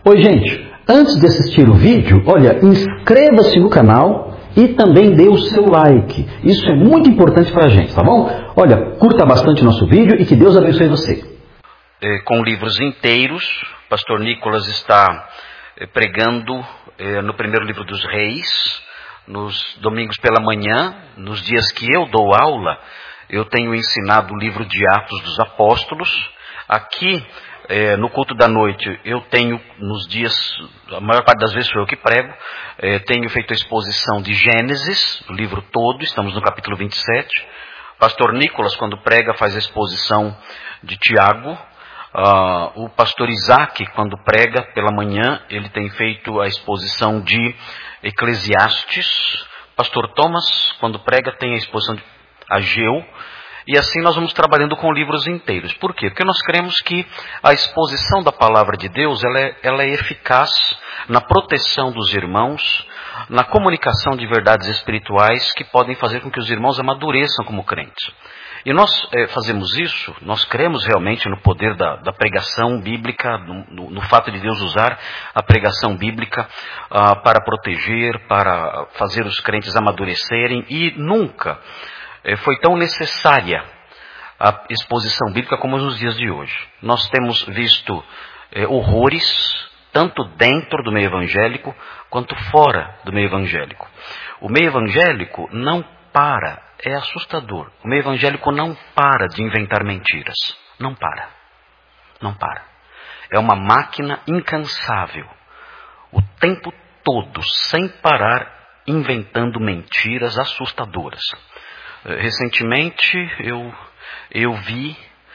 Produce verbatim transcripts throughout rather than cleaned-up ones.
Oi, gente, antes de assistir o vídeo, olha, inscreva-se no canal e também dê o seu like. Isso é muito importante para a gente, tá bom? Olha, curta bastante nosso vídeo e que Deus abençoe você. É, com livros inteiros, pastor Nicolas está é, pregando é, no primeiro livro dos Reis, nos domingos pela manhã, nos dias que eu dou aula, eu tenho ensinado o livro de Atos dos Apóstolos. Aqui, é, no culto da noite, eu tenho, nos dias, a maior parte das vezes sou eu que prego, é, tenho feito a exposição de Gênesis, o livro todo, estamos no capítulo vinte e sete. Pastor Nicolas, quando prega, faz a exposição de Tiago. Uh, o pastor Isaac, quando prega pela manhã, ele tem feito a exposição de Eclesiastes. Pastor Thomas, quando prega, tem a exposição de Ageu. E assim nós vamos trabalhando com livros inteiros. Por quê? Porque nós cremos que a exposição da palavra de Deus, ela é, ela é eficaz na proteção dos irmãos, na comunicação de verdades espirituais que podem fazer com que os irmãos amadureçam como crentes. E nós é, fazemos isso, nós cremos realmente no poder da, da pregação bíblica, no, no, no fato de Deus usar a pregação bíblica ah, para proteger, para fazer os crentes amadurecerem, e nunca é, foi tão necessária a exposição bíblica como nos dias de hoje. Nós temos visto é, horrores, tanto dentro do meio evangélico, quanto fora do meio evangélico. O meio evangélico não para. É assustador. O meio evangélico não para de inventar mentiras. Não para. Não para. É uma máquina incansável. O tempo todo, sem parar, inventando mentiras assustadoras. Recentemente, eu, eu vi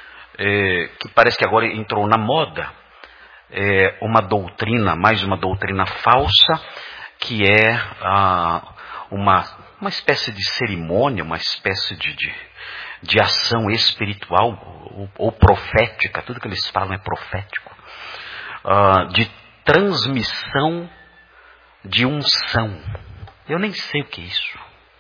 é, que parece que agora entrou na moda é, uma doutrina, mais uma doutrina falsa, que é ah, uma... uma espécie de cerimônia, uma espécie de, de, de ação espiritual ou, ou profética, tudo que eles falam é profético, uh, de transmissão de unção. Eu nem sei o que é isso,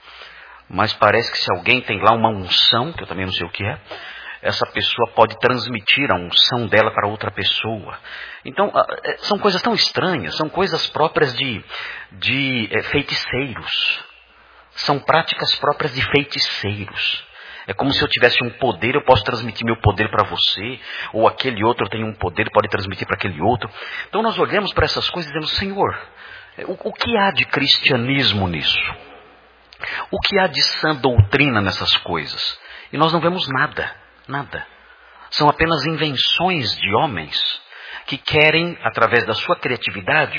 mas parece que se alguém tem lá uma unção, que eu também não sei o que é, essa pessoa pode transmitir a unção dela para outra pessoa. Então, uh, são coisas tão estranhas, são coisas próprias de, de uh, feiticeiros. São práticas próprias de feiticeiros. É como se eu tivesse um poder, eu posso transmitir meu poder para você, ou aquele outro tem um poder, pode transmitir para aquele outro. Então nós olhamos para essas coisas e dizemos, Senhor, o, o que há de cristianismo nisso? O que há de sã doutrina nessas coisas? E nós não vemos nada, nada. São apenas invenções de homens que querem, através da sua criatividade,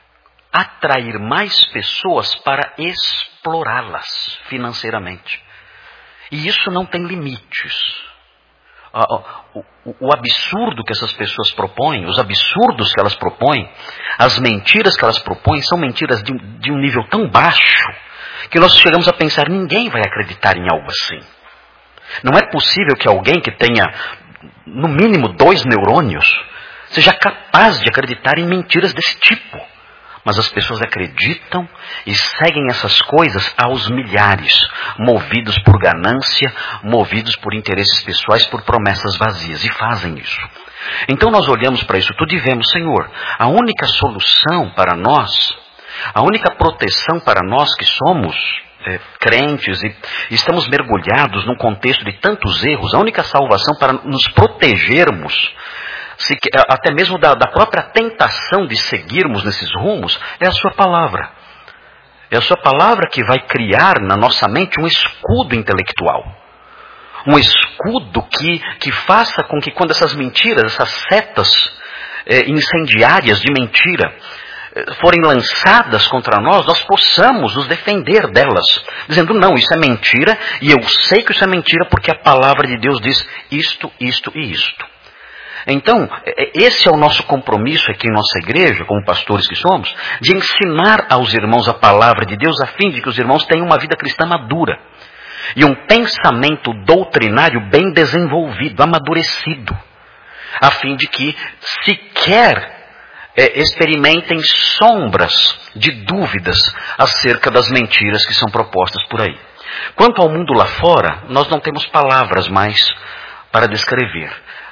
atrair mais pessoas para explorá-las financeiramente. E isso não tem limites. O, o, o absurdo que essas pessoas propõem, os absurdos que elas propõem, as mentiras que elas propõem, são mentiras de, de um nível tão baixo, que nós chegamos a pensar, ninguém vai acreditar em algo assim. Não é possível que alguém que tenha, no mínimo, dois neurônios, seja capaz de acreditar em mentiras desse tipo. Mas as pessoas acreditam e seguem essas coisas aos milhares, movidos por ganância, movidos por interesses pessoais, por promessas vazias, e fazem isso. Então nós olhamos para isso tudo e vemos, Senhor, a única solução para nós, a única proteção para nós que somos é, crentes e, e estamos mergulhados num contexto de tantos erros, a única salvação para nos protegermos, Se, até mesmo da, da própria tentação de seguirmos nesses rumos, é a sua palavra. É a sua palavra que vai criar na nossa mente um escudo intelectual. Um escudo que, que faça com que quando essas mentiras, essas setas é, incendiárias de mentira é, forem lançadas contra nós, nós possamos nos defender delas. Dizendo, não, isso é mentira, e eu sei que isso é mentira porque a palavra de Deus diz isto, isto e isto. Então, esse é o nosso compromisso aqui em nossa igreja, como pastores que somos, de ensinar aos irmãos a palavra de Deus, a fim de que os irmãos tenham uma vida cristã madura. E um pensamento doutrinário bem desenvolvido, amadurecido. A fim de que sequer é, experimentem sombras de dúvidas acerca das mentiras que são propostas por aí. Quanto ao mundo lá fora, nós não temos palavras mais para descrever.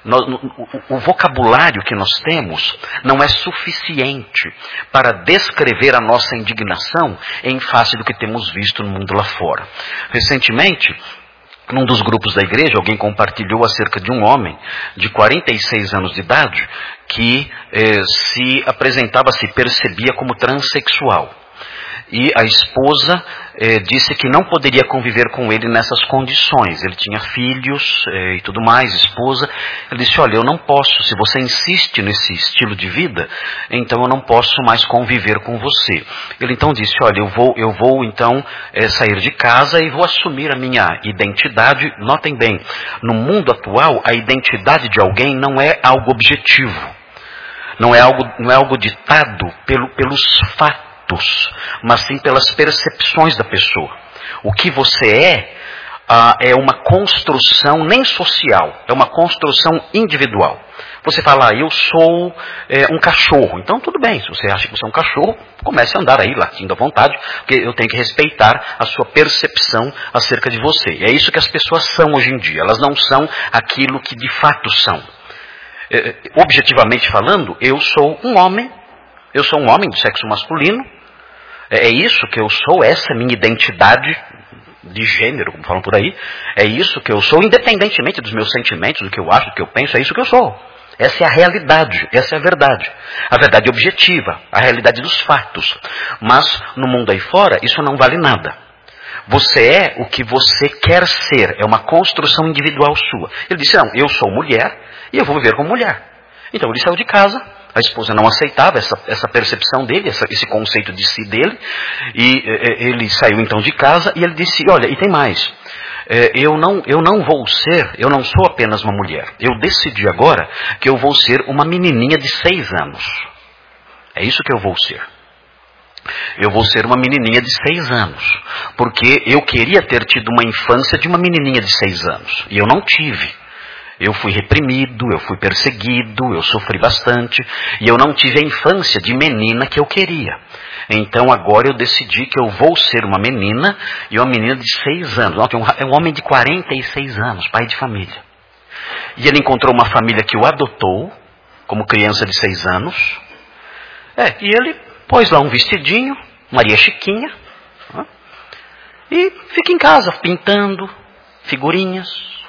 nós, o, o vocabulário que nós temos não é suficiente para descrever a nossa indignação em face do que temos visto no mundo lá fora. Recentemente, num dos grupos da igreja, alguém compartilhou acerca de um homem de quarenta e seis anos de idade que eh, se apresentava, se percebia como transexual. E a esposa eh, disse que não poderia conviver com ele nessas condições. Ele tinha filhos eh, e tudo mais, esposa. Ele disse, olha, eu não posso, se você insiste nesse estilo de vida, então eu não posso mais conviver com você. Ele então disse, olha, eu vou, eu vou então eh, sair de casa e vou assumir a minha identidade. Notem bem, no mundo atual, a identidade de alguém não é algo objetivo. Não é algo, não é algo ditado pelo, pelos fatos, mas sim pelas percepções da pessoa. O que você é, ah, é uma construção nem social, é uma construção individual. Você fala, ah, eu sou é, um cachorro. Então tudo bem, se você acha que você é um cachorro, comece a andar aí latindo à vontade, porque eu tenho que respeitar a sua percepção acerca de você. E é isso que as pessoas são hoje em dia, elas não são aquilo que de fato são. É, objetivamente falando, eu sou um homem, eu sou um homem do sexo masculino, é isso que eu sou, essa é a minha identidade de gênero, como falam por aí, é isso que eu sou, independentemente dos meus sentimentos, do que eu acho, do que eu penso, é isso que eu sou. Essa é a realidade, essa é a verdade. A verdade objetiva, a realidade dos fatos. Mas no mundo aí fora, isso não vale nada. Você é o que você quer ser, é uma construção individual sua. Ele disse, não, eu sou mulher e eu vou viver como mulher. Então ele saiu de casa. A esposa não aceitava essa, essa percepção dele, essa, esse conceito de si dele. E e ele saiu então de casa e ele disse, olha, e tem mais. É, eu, não, eu não vou ser, eu não sou apenas uma mulher. Eu decidi agora que eu vou ser uma menininha de seis anos. É isso que eu vou ser. Eu vou ser uma menininha de seis anos. Porque eu queria ter tido uma infância de uma menininha de seis anos. E eu não tive. Eu fui reprimido, eu fui perseguido, eu sofri bastante, e eu não tive a infância de menina que eu queria. Então agora eu decidi que eu vou ser uma menina, e uma menina de seis anos. É um homem de quarenta e seis anos, pai de família. E ele encontrou uma família que o adotou, como criança de seis anos. É, e ele pôs lá um vestidinho, Maria Chiquinha, e fica em casa pintando figurinhas.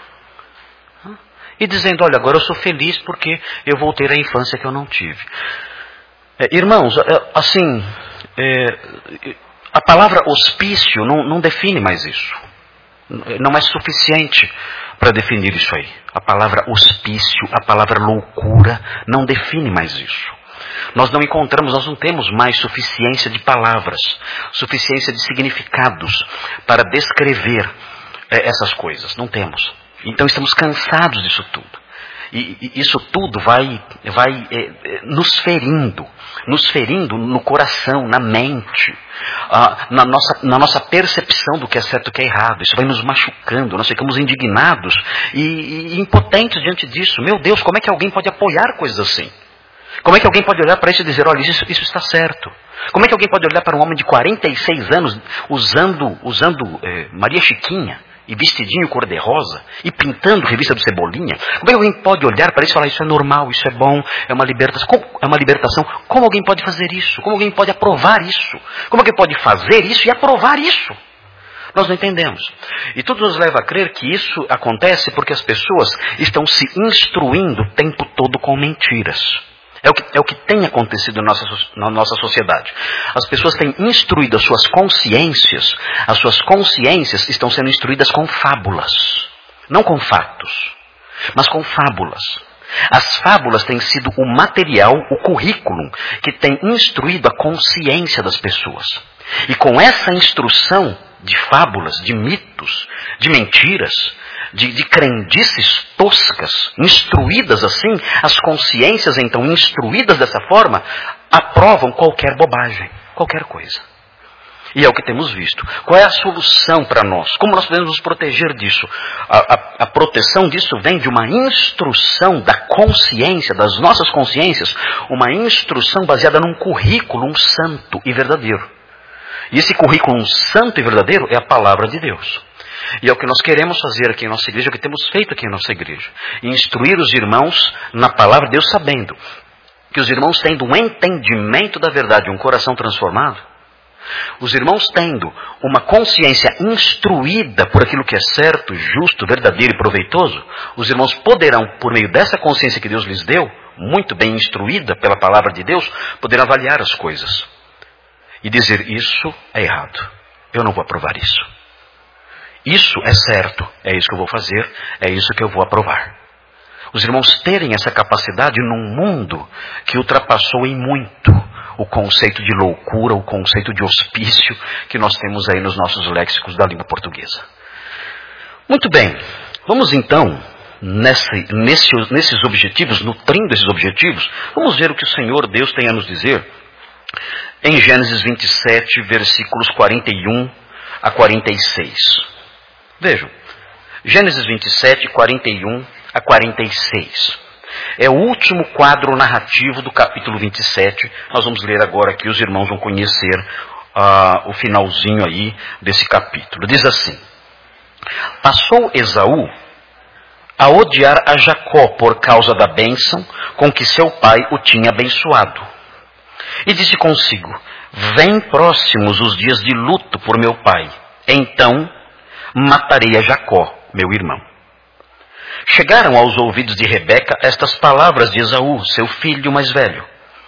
E dizendo, olha, agora eu sou feliz porque eu vou ter a infância que eu não tive. É, irmãos, é, assim, é, a palavra hospício não, não define mais isso. Não é suficiente para definir isso aí. A palavra hospício, a palavra loucura, não define mais isso. Nós não encontramos, nós não temos mais suficiência de palavras, suficiência de significados para descrever é, essas coisas. Não temos. Então estamos cansados disso tudo. E, e isso tudo vai, vai é, é, nos ferindo, nos ferindo no coração, na mente, ah, na, nossa, na nossa percepção do que é certo e do que é errado. Isso vai nos machucando, nós ficamos indignados e, e impotentes diante disso. Meu Deus, como é que alguém pode apoiar coisas assim? Como é que alguém pode olhar para isso e dizer, olha, isso, isso está certo? Como é que alguém pode olhar para um homem de quarenta e seis anos usando, usando é, Maria Chiquinha e vestidinho cor-de-rosa e pintando revista do Cebolinha? Como é que alguém pode olhar para isso e falar, isso é normal, isso é bom, é uma libertação? Como, é uma libertação? Como alguém pode fazer isso? Como alguém pode aprovar isso? Como alguém pode fazer isso e aprovar isso? Nós não entendemos. E tudo nos leva a crer que isso acontece porque as pessoas estão se instruindo o tempo todo com mentiras. É o que, é o que tem acontecido na nossa, na nossa sociedade. As pessoas têm instruído as suas consciências, as suas consciências estão sendo instruídas com fábulas. Não com fatos, mas com fábulas. As fábulas têm sido o material, o currículo, que tem instruído a consciência das pessoas. E com essa instrução de fábulas, de mitos, de mentiras, De, de crendices toscas, instruídas assim, as consciências então instruídas dessa forma, aprovam qualquer bobagem, qualquer coisa. E é o que temos visto. Qual é a solução para nós? Como nós podemos nos proteger disso? A, a, a proteção disso vem de uma instrução da consciência, das nossas consciências, uma instrução baseada num currículo, um santo e verdadeiro. E esse currículo santo e verdadeiro é a palavra de Deus. E é o que nós queremos fazer aqui em nossa igreja, é o que temos feito aqui em nossa igreja. Instruir os irmãos na palavra de Deus, sabendo que os irmãos tendo um entendimento da verdade, um coração transformado, os irmãos tendo uma consciência instruída por aquilo que é certo, justo, verdadeiro e proveitoso, os irmãos poderão, por meio dessa consciência que Deus lhes deu, muito bem instruída pela palavra de Deus, poderão avaliar as coisas e dizer: isso é errado, eu não vou aprovar isso. Isso é certo, é isso que eu vou fazer, é isso que eu vou aprovar. Os irmãos terem essa capacidade num mundo que ultrapassou em muito o conceito de loucura, o conceito de hospício que nós temos aí nos nossos léxicos da língua portuguesa. Muito bem, vamos então, nesse, nesse, nesses objetivos, nutrindo esses objetivos, vamos ver o que o Senhor Deus tem a nos dizer em Gênesis vinte e sete, versículos quarenta e um a quarenta e seis. Vejam, Gênesis vinte e sete, quarenta e um a quarenta e seis. É o último quadro narrativo do capítulo vinte e sete. Nós vamos ler agora aqui, os irmãos vão conhecer uh, o finalzinho aí desse capítulo. Diz assim: passou Esaú a odiar a Jacó por causa da bênção com que seu pai o tinha abençoado. E disse consigo: vem próximos os dias de luto por meu pai, então matarei a Jacó, meu irmão. Chegaram aos ouvidos de Rebeca estas palavras de Esaú, seu filho mais velho.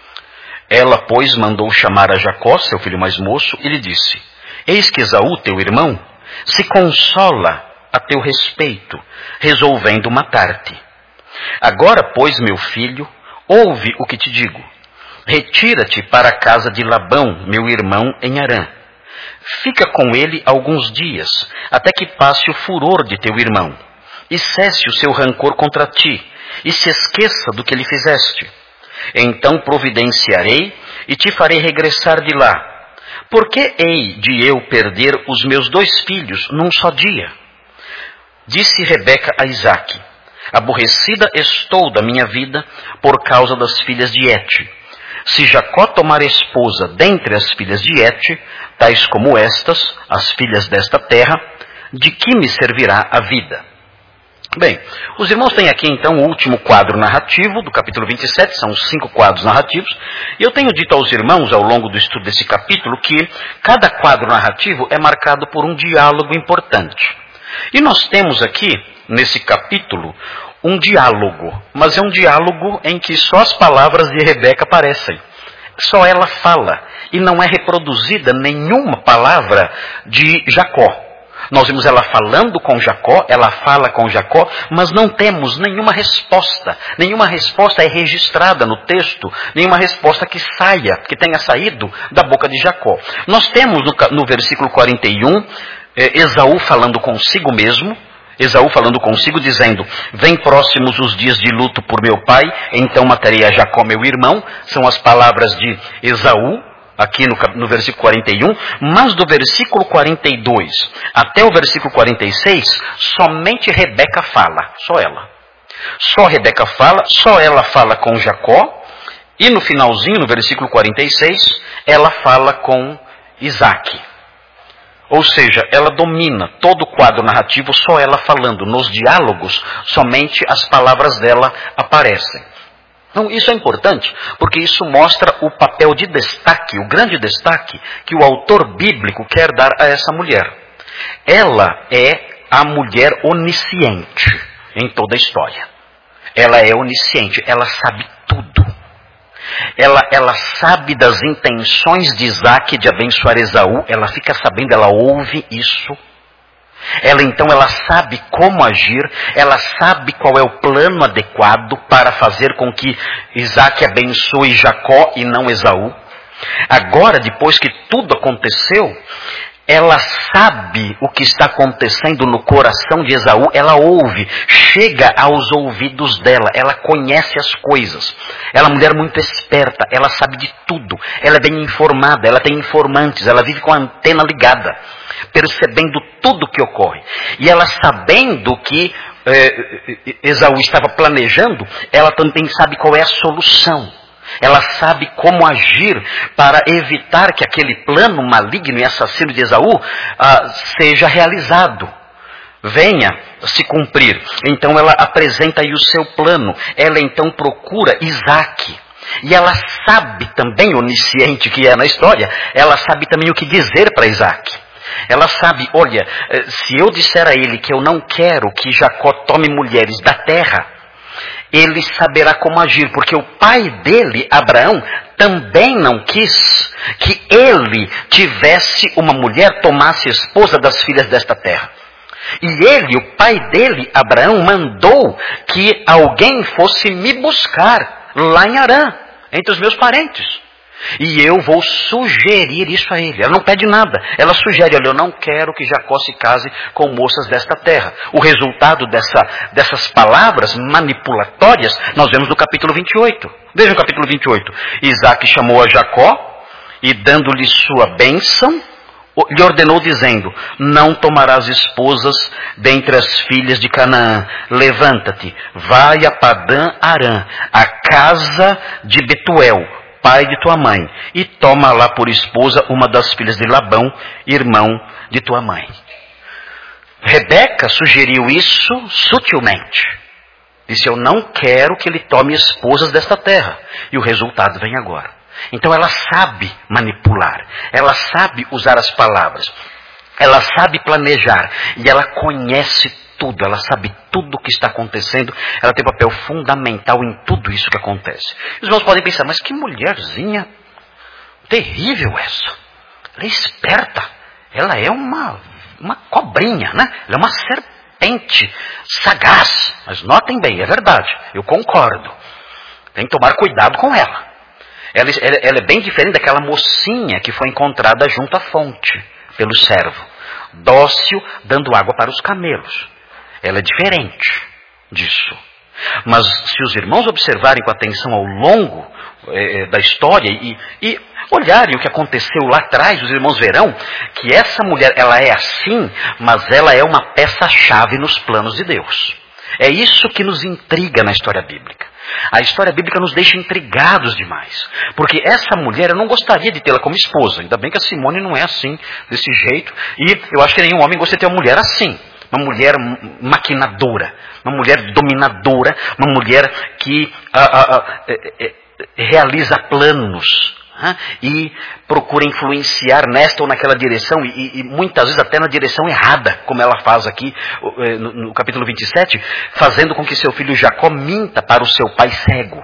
Ela, pois, mandou chamar a Jacó, seu filho mais moço, e lhe disse: eis que Esaú, teu irmão, se consola a teu respeito, resolvendo matar-te. Agora, pois, meu filho, ouve o que te digo. Retira-te para a casa de Labão, meu irmão, em Harã. Fica com ele alguns dias, até que passe o furor de teu irmão, e cesse o seu rancor contra ti, e se esqueça do que lhe fizeste. Então providenciarei e te farei regressar de lá. Por que hei de eu perder os meus dois filhos num só dia? Disse Rebeca a Isaque: aborrecida estou da minha vida por causa das filhas de Et. Se Jacó tomar esposa dentre as filhas de Et, tais como estas, as filhas desta terra, de que me servirá a vida? Bem, os irmãos têm aqui então o último quadro narrativo do capítulo vinte e sete, são cinco quadros narrativos, e eu tenho dito aos irmãos ao longo do estudo desse capítulo que cada quadro narrativo é marcado por um diálogo importante. E nós temos aqui, nesse capítulo, um diálogo, mas é um diálogo em que só as palavras de Rebeca aparecem. Só ela fala, e não é reproduzida nenhuma palavra de Jacó. Nós vimos ela falando com Jacó, ela fala com Jacó, mas não temos nenhuma resposta. Nenhuma resposta é registrada no texto, nenhuma resposta que saia, que tenha saído da boca de Jacó. Nós temos no, no versículo quarenta e um, eh, Esaú falando consigo mesmo, Esaú falando consigo, dizendo: vem próximos os dias de luto por meu pai, então matarei a Jacó, meu irmão. São as palavras de Esaú, aqui no, no versículo quarenta e um, mas do versículo quarenta e dois até o versículo quarenta e seis, somente Rebeca fala, só ela. Só Rebeca fala, só ela fala com Jacó, e no finalzinho, no versículo quarenta e seis, ela fala com Isaque. Ou seja, ela domina todo o quadro narrativo, só ela falando. Nos diálogos, somente as palavras dela aparecem. Então, isso é importante, porque isso mostra o papel de destaque, o grande destaque que o autor bíblico quer dar a essa mulher. Ela é a mulher onisciente em toda a história. Ela é onisciente, ela sabe tudo. Ela, ela sabe das intenções de Isaque de abençoar Esaú, ela fica sabendo, ela ouve isso. Ela então ela sabe como agir, ela sabe qual é o plano adequado para fazer com que Isaque abençoe Jacó e não Esaú. Agora, depois que tudo aconteceu, ela sabe o que está acontecendo no coração de Esaú, ela ouve, chega aos ouvidos dela, ela conhece as coisas. Ela é uma mulher muito esperta, ela sabe de tudo, ela é bem informada, ela tem informantes, ela vive com a antena ligada, percebendo tudo o que ocorre. E ela sabendo que eh, Esaú estava planejando, ela também sabe qual é a solução. Ela sabe como agir para evitar que aquele plano maligno e assassino de Esaú ah, seja realizado. venha se cumprir. Então ela apresenta aí o seu plano. Ela então procura Isaac. E ela sabe também, onisciente que é na história, ela sabe também o que dizer para Isaac. Ela sabe, olha, se eu disser a ele que eu não quero que Jacó tome mulheres da terra, ele saberá como agir, porque o pai dele, Abraão, também não quis que ele tivesse uma mulher, tomasse esposa das filhas desta terra. E ele, o pai dele, Abraão, mandou que alguém fosse me buscar lá em Harã, entre os meus parentes. E eu vou sugerir isso a ele. Ela não pede nada. Ela sugere, olha, eu não quero que Jacó se case com moças desta terra. O resultado dessa, dessas palavras manipulatórias, nós vemos no capítulo vinte e oito. Veja o capítulo vinte e oito. Isaac chamou a Jacó e, dando-lhe sua bênção, lhe ordenou dizendo, não tomarás esposas dentre as filhas de Canaã. Levanta-te, vai a Padã Arã, a casa de Betuel, pai de tua mãe, e toma lá por esposa uma das filhas de Labão, irmão de tua mãe. Rebeca sugeriu isso sutilmente. Disse, eu não quero que ele tome esposas desta terra. E o resultado vem agora. Então ela sabe manipular, ela sabe usar as palavras, ela sabe planejar e ela conhece tudo, ela sabe tudo o que está acontecendo, ela tem papel fundamental em tudo isso que acontece. Os irmãos podem pensar, mas que mulherzinha terrível essa, ela é esperta, ela é uma, uma cobrinha, né? Ela é uma serpente sagaz, mas notem bem, é verdade, eu concordo, tem que tomar cuidado com ela. Ela, ela, ela é bem diferente daquela mocinha que foi encontrada junto à fonte, pelo servo. Dócil, dando água para os camelos. Ela é diferente disso. Mas se os irmãos observarem com atenção ao longo eh, da história e, e olharem o que aconteceu lá atrás, os irmãos verão que essa mulher, ela é assim, mas ela é uma peça-chave nos planos de Deus. É isso que nos intriga na história bíblica. A história bíblica nos deixa intrigados demais. Porque essa mulher, eu não gostaria de tê-la como esposa. Ainda bem que a Simone não é assim, desse jeito. E eu acho que nenhum homem gostaria de ter uma mulher assim. Uma mulher maquinadora. Uma mulher dominadora. Uma mulher que ah, ah, ah, eh, eh, realiza planos. Ah, e procura influenciar nesta ou naquela direção. E, e muitas vezes até na direção errada. Como ela faz aqui no, no capítulo vinte e sete. Fazendo com que seu filho Jacó minta para o seu pai cego.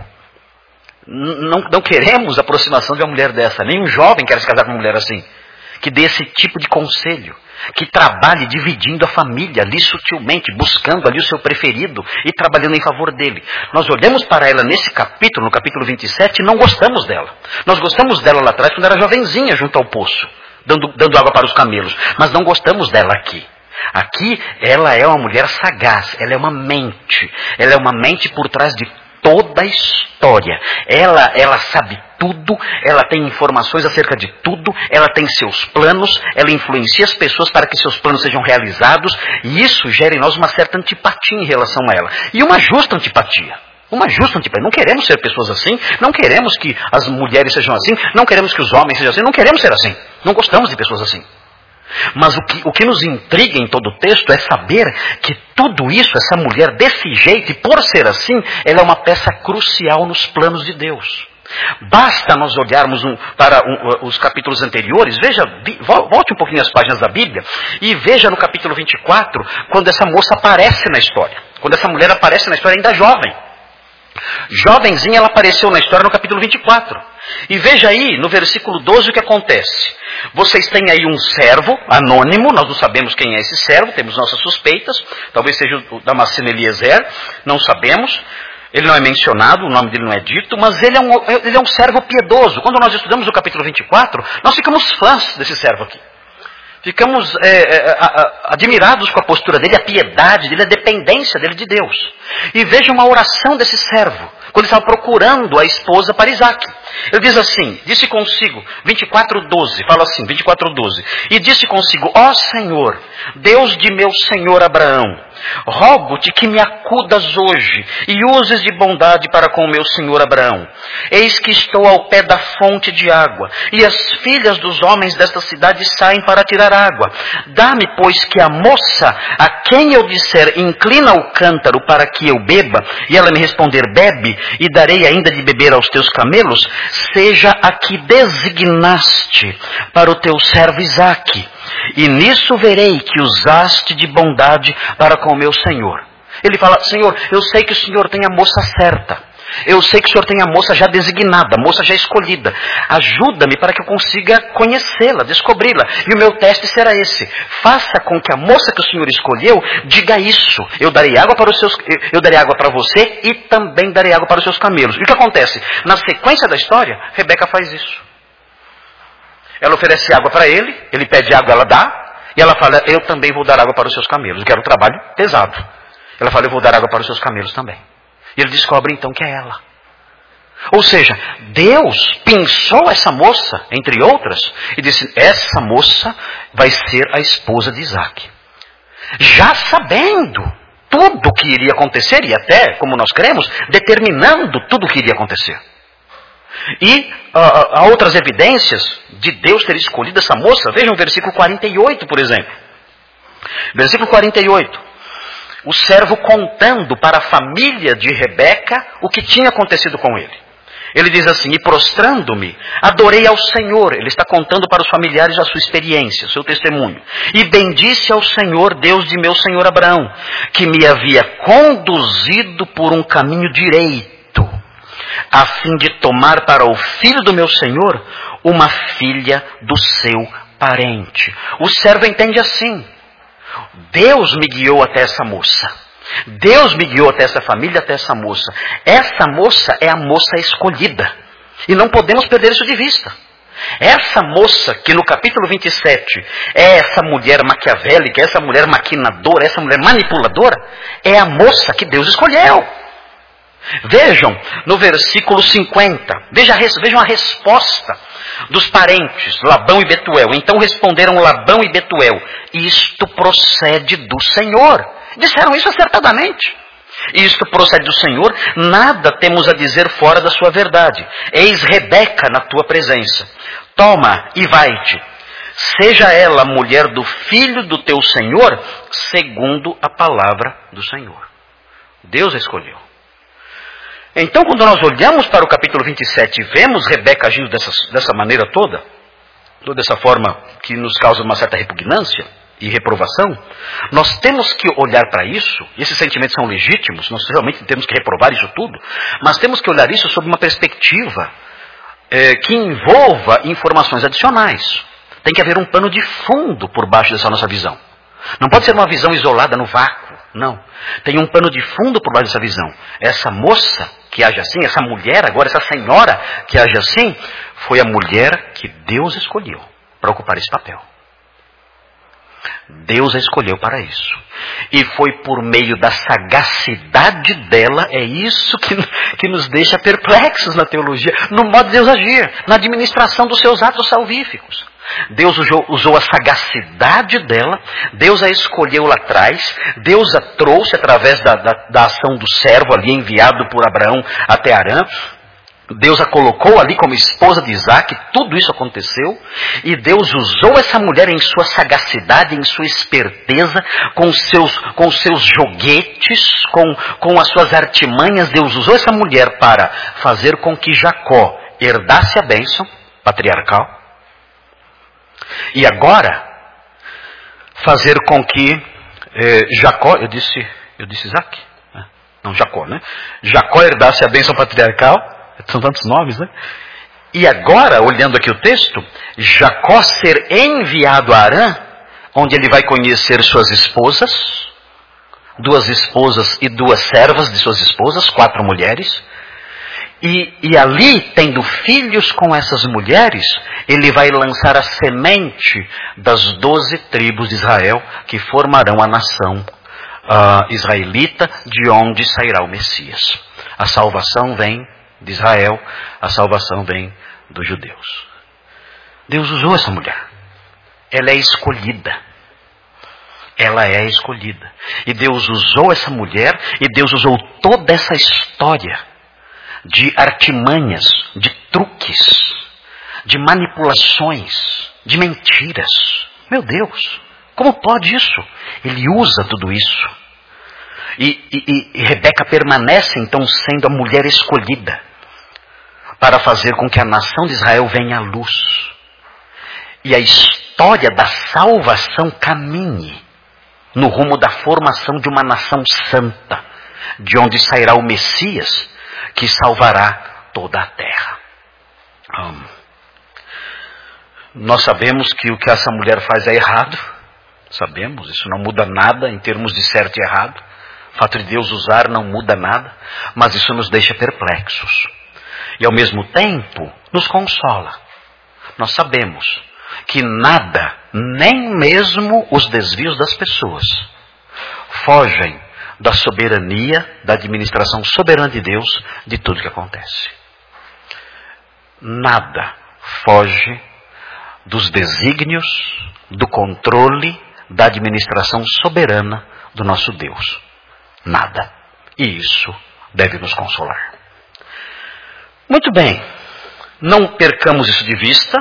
Não, não queremos a aproximação de uma mulher dessa. Nenhum jovem quer se casar com uma mulher assim. Que dê esse tipo de conselho. Que trabalhe dividindo a família ali sutilmente, buscando ali o seu preferido e trabalhando em favor dele. Nós olhamos para ela nesse capítulo, no capítulo vinte e sete, e não gostamos dela. Nós gostamos dela lá atrás quando era jovenzinha junto ao poço, dando, dando água para os camelos. Mas não gostamos dela aqui. Aqui ela é uma mulher sagaz, ela é uma mente. Ela é uma mente por trás de toda a história. Ela, ela sabe tudo, ela tem informações acerca de tudo, ela tem seus planos, ela influencia as pessoas para que seus planos sejam realizados, e isso gera em nós uma certa antipatia em relação a ela. E uma justa antipatia. Uma justa antipatia. Não queremos ser pessoas assim, não queremos que as mulheres sejam assim, não queremos que os homens sejam assim, não queremos ser assim. Não gostamos de pessoas assim. Mas o que, o que nos intriga em todo o texto é saber que tudo isso, essa mulher desse jeito, e por ser assim, ela é uma peça crucial nos planos de Deus. Basta nós olharmos um, para um, os capítulos anteriores, veja, volte um pouquinho as páginas da Bíblia, e veja no capítulo vinte e quatro, quando essa moça aparece na história. Quando essa mulher aparece na história ainda jovem. Jovenzinha, ela apareceu na história no capítulo vinte e quatro. E veja aí, no versículo doze, o que acontece. Vocês têm aí um servo anônimo, nós não sabemos quem é esse servo, temos nossas suspeitas, talvez seja o Damasceno Eliezer, não sabemos. Ele não é mencionado, o nome dele não é dito, mas ele é um, ele é um servo piedoso. Quando nós estudamos o capítulo vinte e quatro, nós ficamos fãs desse servo aqui. Ficamos é, é, a, a, admirados com a postura dele, a piedade dele, a dependência dele de Deus. E veja uma oração desse servo, quando estava procurando a esposa para Isaque. Ele diz assim, disse consigo, vinte e quatro, doze, fala assim, vinte e quatro, doze. E disse consigo, ó Senhor, Deus de meu senhor Abraão, rogo-te que me acudas hoje e uses de bondade para com meu senhor Abraão. Eis que estou ao pé da fonte de água, e as filhas dos homens desta cidade saem para tirar água. Dá-me, pois, que a moça, a quem eu disser, inclina o cântaro para que eu beba, e ela me responder, bebe, e darei ainda de beber aos teus camelos, seja a que designaste para o teu servo Isaque. E nisso verei que usaste de bondade para com o meu Senhor. Ele fala, Senhor, eu sei que o Senhor tem a moça certa. Eu sei que o Senhor tem a moça já designada, a moça já escolhida. Ajuda-me para que eu consiga conhecê-la, descobri-la. E o meu teste será esse. Faça com que a moça que o Senhor escolheu diga isso. Eu darei água para os seus, eu darei água para você e também darei água para os seus camelos. E o que acontece? Na sequência da história, Rebeca faz isso. Ela oferece água para ele, ele pede água, ela dá, e ela fala, eu também vou dar água para os seus camelos. Eu quero um trabalho pesado. Ela fala, eu vou dar água para os seus camelos também. E ele descobre então que é ela. Ou seja, Deus pensou essa moça, entre outras, e disse, essa moça vai ser a esposa de Isaque. Já sabendo tudo o que iria acontecer, e até, como nós cremos, determinando tudo o que iria acontecer. E uh, há outras evidências de Deus ter escolhido essa moça. Vejam o versículo quarenta e oito, por exemplo. Versículo quarenta e oito. O servo contando para a família de Rebeca o que tinha acontecido com ele. Ele diz assim, e prostrando-me, adorei ao Senhor. Ele está contando para os familiares a sua experiência, o seu testemunho. E bendisse ao Senhor, Deus de meu senhor Abraão, que me havia conduzido por um caminho direito, a fim de tomar para o filho do meu senhor uma filha do seu parente. O servo entende assim, Deus me guiou até essa moça. Deus me guiou até essa família, até essa moça. Essa moça é a moça escolhida. E não podemos perder isso de vista. Essa moça, que no capítulo vinte e sete é essa mulher maquiavélica, essa mulher maquinadora, essa mulher manipuladora, é a moça que Deus escolheu. Vejam no versículo cinquenta, veja, vejam a resposta dos parentes, Labão e Betuel. Então responderam Labão e Betuel, isto procede do Senhor. Disseram isso acertadamente. Isto procede do Senhor, nada temos a dizer fora da sua verdade. Eis Rebeca na tua presença. Toma e vai-te. Seja ela mulher do filho do teu Senhor, segundo a palavra do Senhor. Deus a escolheu. Então, quando nós olhamos para o capítulo vinte e sete e vemos Rebeca agindo dessa, dessa maneira toda, toda essa forma que nos causa uma certa repugnância e reprovação, nós temos que olhar para isso, e esses sentimentos são legítimos, nós realmente temos que reprovar isso tudo, mas temos que olhar isso sob uma perspectiva é, que envolva informações adicionais. Tem que haver um pano de fundo por baixo dessa nossa visão. Não pode ser uma visão isolada no vácuo, não. Tem um pano de fundo por baixo dessa visão. Essa moça que age assim, essa mulher agora, essa senhora que age assim, foi a mulher que Deus escolheu para ocupar esse papel. Deus a escolheu para isso. E foi por meio da sagacidade dela, é isso que, que nos deixa perplexos na teologia, no modo de Deus agir, na administração dos seus atos salvíficos. Deus usou, usou a sagacidade dela, Deus a escolheu lá atrás, Deus a trouxe através da, da, da ação do servo ali enviado por Abraão até Arã. Deus a colocou ali como esposa de Isaque, tudo isso aconteceu, e Deus usou essa mulher em sua sagacidade, em sua esperteza, com seus, com seus joguetes, com, com as suas artimanhas. Deus usou essa mulher para fazer com que Jacó herdasse a bênção patriarcal, e agora fazer com que eh, Jacó, eu disse, eu disse Isaque? Não, Jacó, né? Jacó herdasse a bênção patriarcal. São tantos nomes, né? E agora, olhando aqui o texto, Jacó ser enviado a Arã, onde ele vai conhecer suas esposas, duas esposas e duas servas de suas esposas, quatro mulheres, e, e ali, tendo filhos com essas mulheres, ele vai lançar a semente das doze tribos de Israel, que formarão a nação uh, israelita, de onde sairá o Messias. A salvação vem de Israel, a salvação vem dos judeus. Deus usou essa mulher. Ela é escolhida. Ela é escolhida. E Deus usou essa mulher, e Deus usou toda essa história de artimanhas, de truques, de manipulações, de mentiras. Meu Deus, como pode isso? Ele usa tudo isso. E, e, e Rebeca permanece então sendo a mulher escolhida para fazer com que a nação de Israel venha à luz. E a história da salvação caminhe no rumo da formação de uma nação santa, de onde sairá o Messias que salvará toda a terra. Hum. Nós sabemos que o que essa mulher faz é errado. Sabemos, isso não muda nada em termos de certo e errado. O fato de Deus usar não muda nada, mas isso nos deixa perplexos. E ao mesmo tempo, nos consola. Nós sabemos que nada, nem mesmo os desvios das pessoas, fogem da soberania, da administração soberana de Deus, de tudo que acontece. Nada foge dos desígnios, do controle, da administração soberana do nosso Deus. Nada. E isso deve nos consolar. Muito bem. Não percamos isso de vista.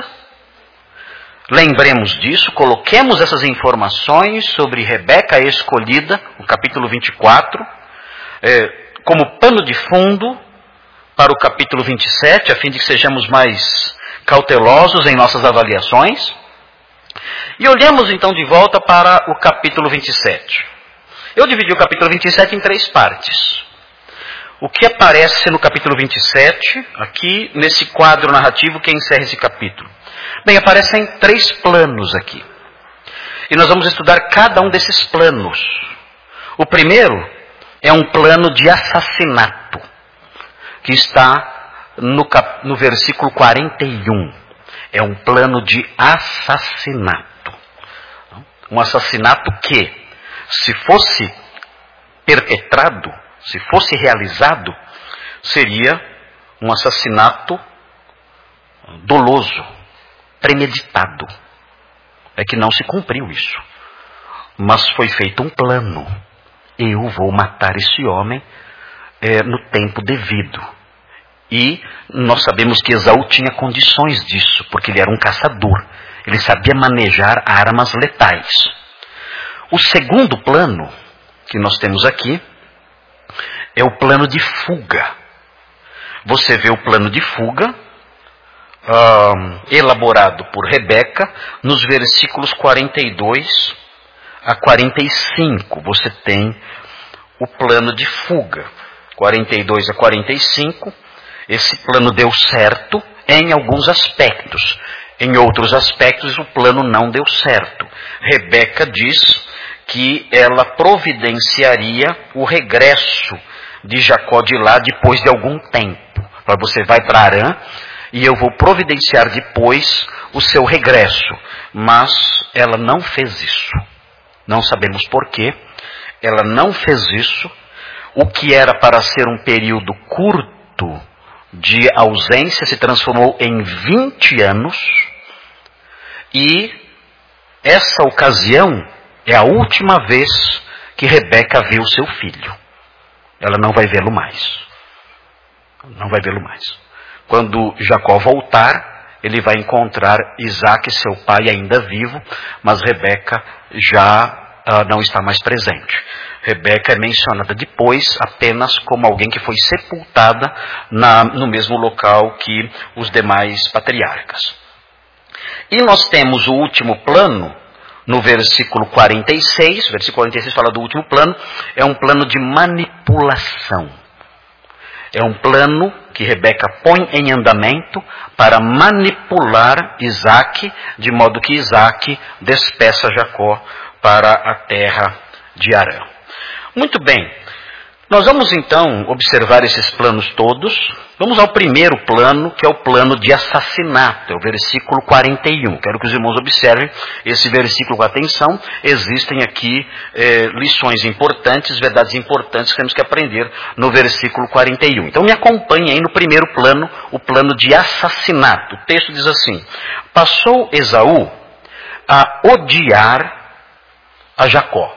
Lembremos disso. Coloquemos essas informações sobre Rebeca escolhida, no capítulo vinte e quatro, é, como pano de fundo para o capítulo vinte e sete, a fim de que sejamos mais cautelosos em nossas avaliações. E olhemos então de volta para o capítulo vinte e sete. Eu dividi o capítulo vinte e sete em três partes. O que aparece no capítulo vinte e sete, aqui nesse quadro narrativo que encerra esse capítulo? Bem, aparecem três planos aqui. E nós vamos estudar cada um desses planos. O primeiro é um plano de assassinato, que está no, cap... no versículo quarenta e um. É um plano de assassinato. Um assassinato que, se fosse perpetrado, se fosse realizado, seria um assassinato doloso, premeditado. É que não se cumpriu isso. Mas foi feito um plano. Eu vou matar esse homem é, no tempo devido. E nós sabemos que Esaú tinha condições disso, porque ele era um caçador. Ele sabia manejar armas letais. O segundo plano que nós temos aqui é o plano de fuga. Você vê o plano de fuga uh, elaborado por Rebeca nos versículos quarenta e dois a quarenta e cinco. Você tem o plano de fuga. quarenta e dois a quarenta e cinco. Esse plano deu certo em alguns aspectos. Em outros aspectos, o plano não deu certo. Rebeca diz que ela providenciaria o regresso de Jacó de lá depois de algum tempo. Você vai para Harã e eu vou providenciar depois o seu regresso. Mas ela não fez isso. Não sabemos porquê. Ela não fez isso. O que era para ser um período curto de ausência se transformou em vinte anos. E essa ocasião é a última vez que Rebeca viu seu filho. Ela não vai vê-lo mais. Não vai vê-lo mais. Quando Jacó voltar, ele vai encontrar Isaac, seu pai, ainda vivo, mas Rebeca já uh, não está mais presente. Rebeca é mencionada depois apenas como alguém que foi sepultada na, no mesmo local que os demais patriarcas. E nós temos o último plano, no versículo quarenta e seis, versículo quarenta e seis fala do último plano, é um plano de manipulação. É um plano que Rebeca põe em andamento para manipular Isaac, de modo que Isaac despeça Jacó para a terra de Harã. Muito bem, Nós vamos então observar esses planos todos. Vamos ao primeiro plano, que é o plano de assassinato, é o versículo quarenta e um. Quero que os irmãos observem esse versículo com atenção. Existem aqui eh, lições importantes, verdades importantes que temos que aprender no versículo quarenta e um. Então me acompanhe aí no primeiro plano, o plano de assassinato. O texto diz assim: passou Esaú a odiar a Jacó.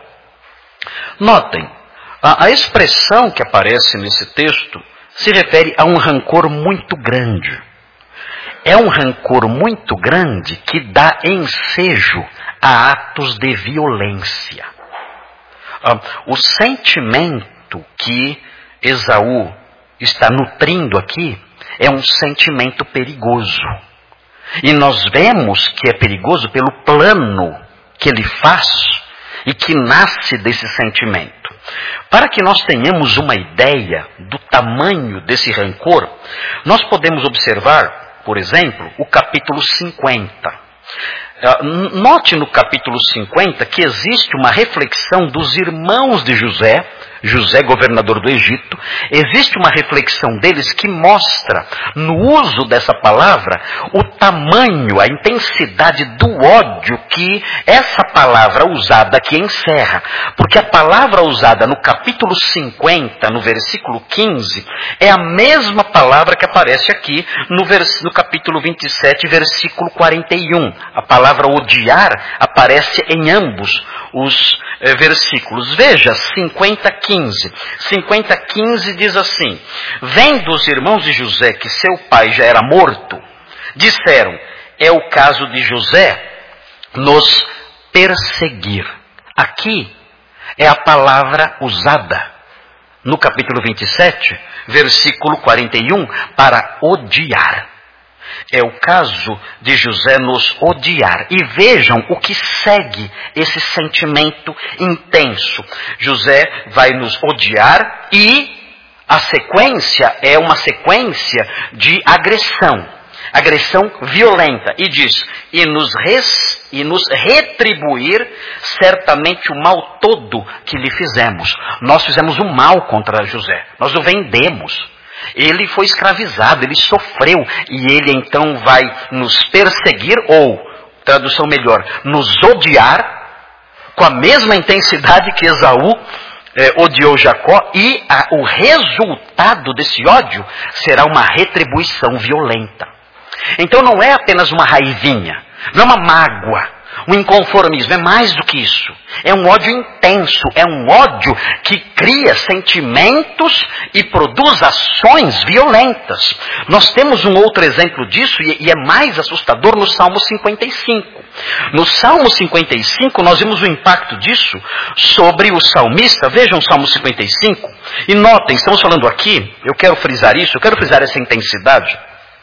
Notem, a, a expressão que aparece nesse texto se refere a um rancor muito grande. É um rancor muito grande que dá ensejo a atos de violência. Ah, o sentimento que Esaú está nutrindo aqui é um sentimento perigoso. E nós vemos que é perigoso pelo plano que ele faz e que nasce desse sentimento. Para que nós tenhamos uma ideia do tamanho desse rancor, nós podemos observar, por exemplo, o capítulo cinquenta. Note no capítulo cinquenta que existe uma reflexão dos irmãos de José, José, governador do Egito. Existe uma reflexão deles que mostra, no uso dessa palavra, o tamanho, a intensidade do ódio que essa palavra usada aqui encerra. Porque a palavra usada no capítulo cinquenta, no versículo quinze, é a mesma palavra que aparece aqui no, vers... no capítulo vinte e sete, versículo quarenta e um. A palavra odiar aparece em ambos os eh, versículos. Veja, cinquenta, quinze. cinquenta, quinze diz assim: vendo os irmãos de José que seu pai já era morto, disseram, é o caso de José nos perseguir. Aqui é a palavra usada no capítulo vinte e sete, versículo quarenta e um, para odiar. É o caso de José nos odiar. E vejam o que segue esse sentimento intenso. José vai nos odiar e a sequência é uma sequência de agressão. Agressão violenta. E diz, e nos, res, e nos retribuir certamente o mal todo que lhe fizemos. Nós fizemos um mal contra José. Nós o vendemos. Ele foi escravizado, ele sofreu, e ele então vai nos perseguir, ou, tradução melhor, nos odiar, com a mesma intensidade que Esaú eh, odiou Jacó, e a, o resultado desse ódio será uma retribuição violenta. Então não é apenas uma raivinha, não é uma mágoa, um inconformismo, é mais do que isso. É um ódio intenso, é um ódio que cria sentimentos e produz ações violentas. Nós temos um outro exemplo disso e, e é mais assustador no Salmo cinquenta e cinco. No Salmo cinquenta e cinco nós vimos o impacto disso sobre o salmista. Vejam o Salmo cinquenta e cinco e notem, estamos falando aqui, eu quero frisar isso, eu quero frisar essa intensidade,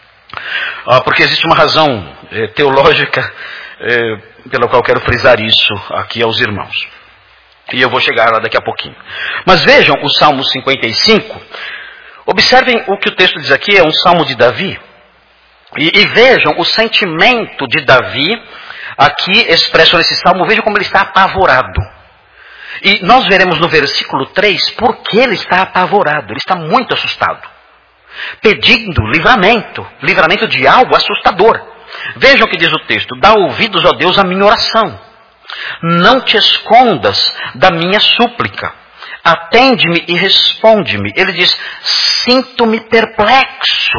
porque existe uma razão eh, teológica eh, pela qual quero frisar isso aqui aos irmãos. E eu vou chegar lá daqui a pouquinho. Mas vejam o Salmo cinquenta e cinco. Observem o que o texto diz aqui, é um salmo de Davi. E, e vejam o sentimento de Davi aqui expresso nesse salmo. Vejam como ele está apavorado. E nós veremos no versículo três por que ele está apavorado. Ele está muito assustado. Pedindo livramento. Livramento de algo assustador. Vejam o que diz o texto. Dá ouvidos, ó Deus, à minha oração. Não te escondas da minha súplica. Atende-me e responde-me. Ele diz, sinto-me perplexo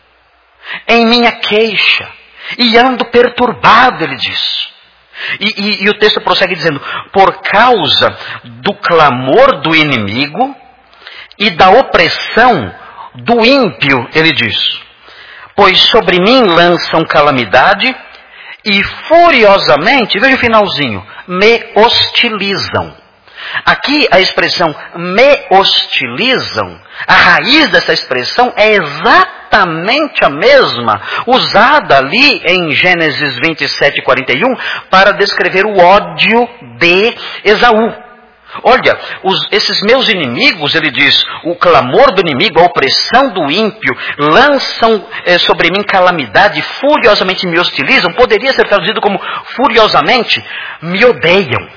em minha queixa. E ando perturbado, ele diz. E, e, e o texto prossegue dizendo, por causa do clamor do inimigo e da opressão do ímpio, ele diz. Pois sobre mim lançam calamidade e furiosamente, veja o finalzinho, me hostilizam. Aqui a expressão me hostilizam, a raiz dessa expressão é exatamente a mesma usada ali em Gênesis vinte e sete, quarenta e um para descrever o ódio de Esaú. Olha, os, esses meus inimigos, ele diz, o clamor do inimigo, a opressão do ímpio, lançam eh, sobre mim calamidade, furiosamente me hostilizam, poderia ser traduzido como furiosamente me odeiam.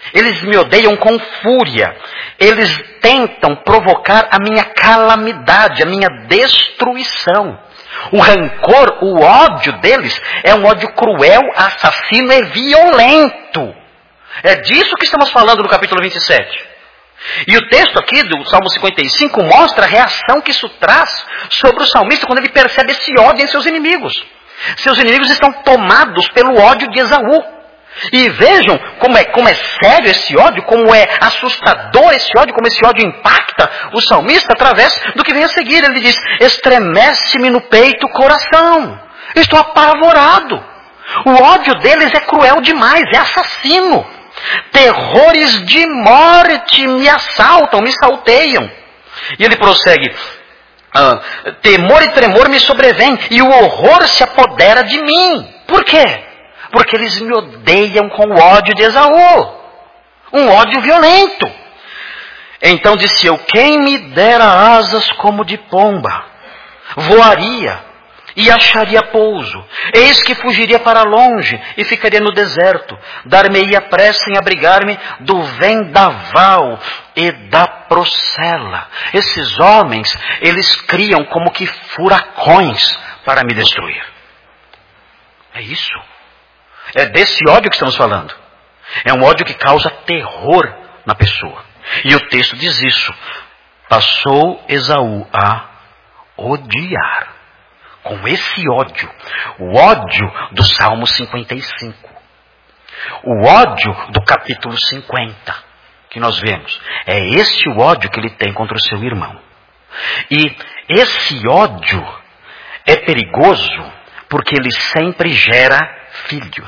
Eles me odeiam com fúria. Eles tentam provocar a minha calamidade, a minha destruição. O rancor, o ódio deles é um ódio cruel, assassino e violento. É disso que estamos falando no capítulo vinte e sete. E o texto aqui do Salmo cinquenta e cinco mostra a reação que isso traz sobre o salmista quando ele percebe esse ódio em seus inimigos. Seus inimigos estão tomados pelo ódio de Esaú. E vejam como é, como é sério esse ódio, como é assustador esse ódio, como esse ódio impacta o salmista através do que vem a seguir. Ele diz, estremece-me no peito o coração. Eu estou apavorado. O ódio deles é cruel demais, é assassino. Terrores de morte me assaltam, me salteiam. E ele prossegue, ah, temor e tremor me sobrevêm, e o horror se apodera de mim. Por quê? Porque eles me odeiam com o ódio de Esaú. Um ódio violento. Então disse eu, quem me dera asas como de pomba, voaria e acharia pouso. Eis que fugiria para longe e ficaria no deserto. Dar-me-ia pressa em abrigar-me do vendaval e da procela. Esses homens, eles criam como que furacões para me destruir. É isso. É desse ódio que estamos falando. É um ódio que causa terror na pessoa. E o texto diz isso. Passou Esaú a odiar. Com esse ódio. O ódio do Salmo cinquenta e cinco. O ódio do capítulo cinquenta. Que nós vemos. É esse o ódio que ele tem contra o seu irmão. E esse ódio é perigoso porque ele sempre gera filhos.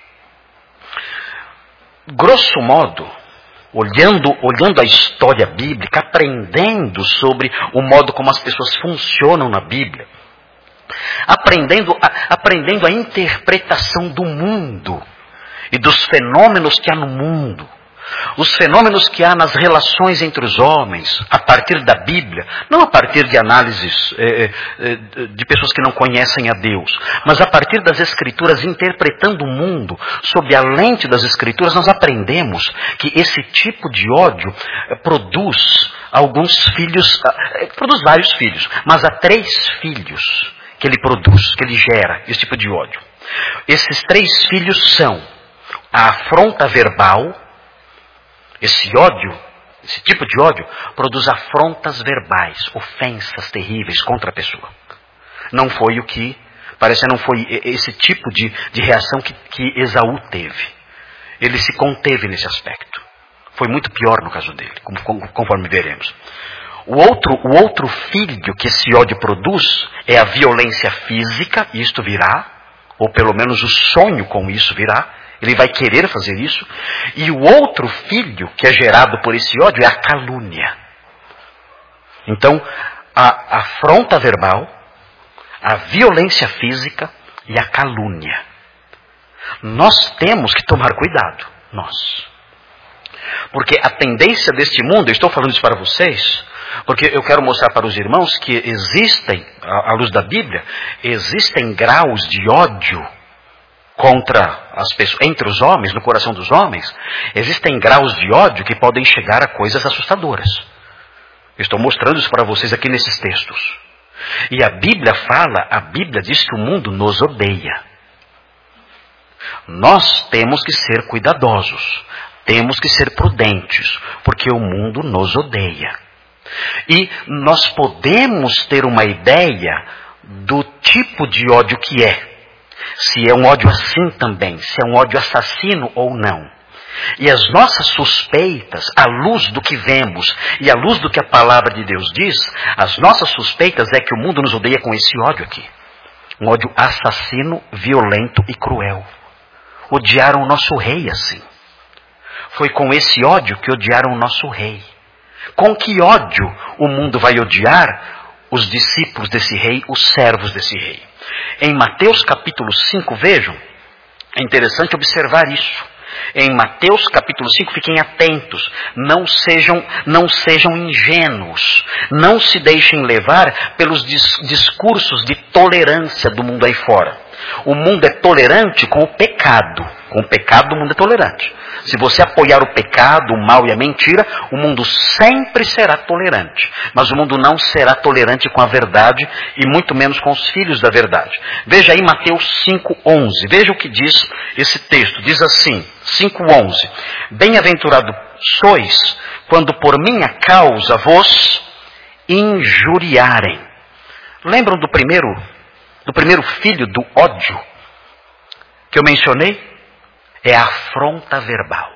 Grosso modo, olhando, olhando a história bíblica, aprendendo sobre o modo como as pessoas funcionam na Bíblia, aprendendo a, aprendendo a interpretação do mundo e dos fenômenos que há no mundo, os fenômenos que há nas relações entre os homens, a partir da Bíblia, não a partir de análises é, é, de pessoas que não conhecem a Deus, mas a partir das Escrituras, interpretando o mundo sob a lente das Escrituras, nós aprendemos que esse tipo de ódio é, produz alguns filhos, é, produz vários filhos, mas há três filhos que ele produz, que ele gera, esse tipo de ódio. Esses três filhos são a afronta verbal. Esse ódio, esse tipo de ódio, produz afrontas verbais, ofensas terríveis contra a pessoa. Não foi o que, parece não foi esse tipo de, de reação que, que Esaú teve. Ele se conteve nesse aspecto. Foi muito pior no caso dele, conforme veremos. O outro, o outro filho que esse ódio produz é a violência física, e isto virá, ou pelo menos o sonho com isso virá. Ele vai querer fazer isso. E o outro filho que é gerado por esse ódio é a calúnia. Então, a afronta verbal, a violência física e a calúnia. Nós temos que tomar cuidado. Nós. Porque a tendência deste mundo, eu estou falando isso para vocês, porque eu quero mostrar para os irmãos que existem, à luz da Bíblia, existem graus de ódio contra as pessoas, entre os homens, no coração dos homens, existem graus de ódio que podem chegar a coisas assustadoras. Eu estou mostrando isso para vocês aqui nesses textos. E a Bíblia fala, a Bíblia diz que o mundo nos odeia. Nós temos que ser cuidadosos, temos que ser prudentes, porque o mundo nos odeia. E nós podemos ter uma ideia do tipo de ódio que é. Se é um ódio assim também, se é um ódio assassino ou não. E as nossas suspeitas, à luz do que vemos e à luz do que a palavra de Deus diz, as nossas suspeitas é que o mundo nos odeia com esse ódio aqui. Um ódio assassino, violento e cruel. Odiaram o nosso rei assim. Foi com esse ódio que odiaram o nosso rei. Com que ódio o mundo vai odiar os discípulos desse rei, os servos desse rei? Em Mateus capítulo cinco, vejam, é interessante observar isso. Em Mateus capítulo cinco, fiquem atentos, não sejam, não sejam ingênuos, não se deixem levar pelos dis- discursos de tolerância do mundo aí fora. O mundo é tolerante com o pecado. Com o pecado o mundo é tolerante. Se você apoiar o pecado, o mal e a mentira, o mundo sempre será tolerante. Mas o mundo não será tolerante com a verdade e muito menos com os filhos da verdade. Veja aí Mateus cinco, onze. Veja o que diz esse texto. Diz assim, cinco, onze. Bem-aventurado sois quando por minha causa vos injuriarem. Lembram do primeiro, do primeiro filho do ódio que eu mencionei? É a afronta verbal.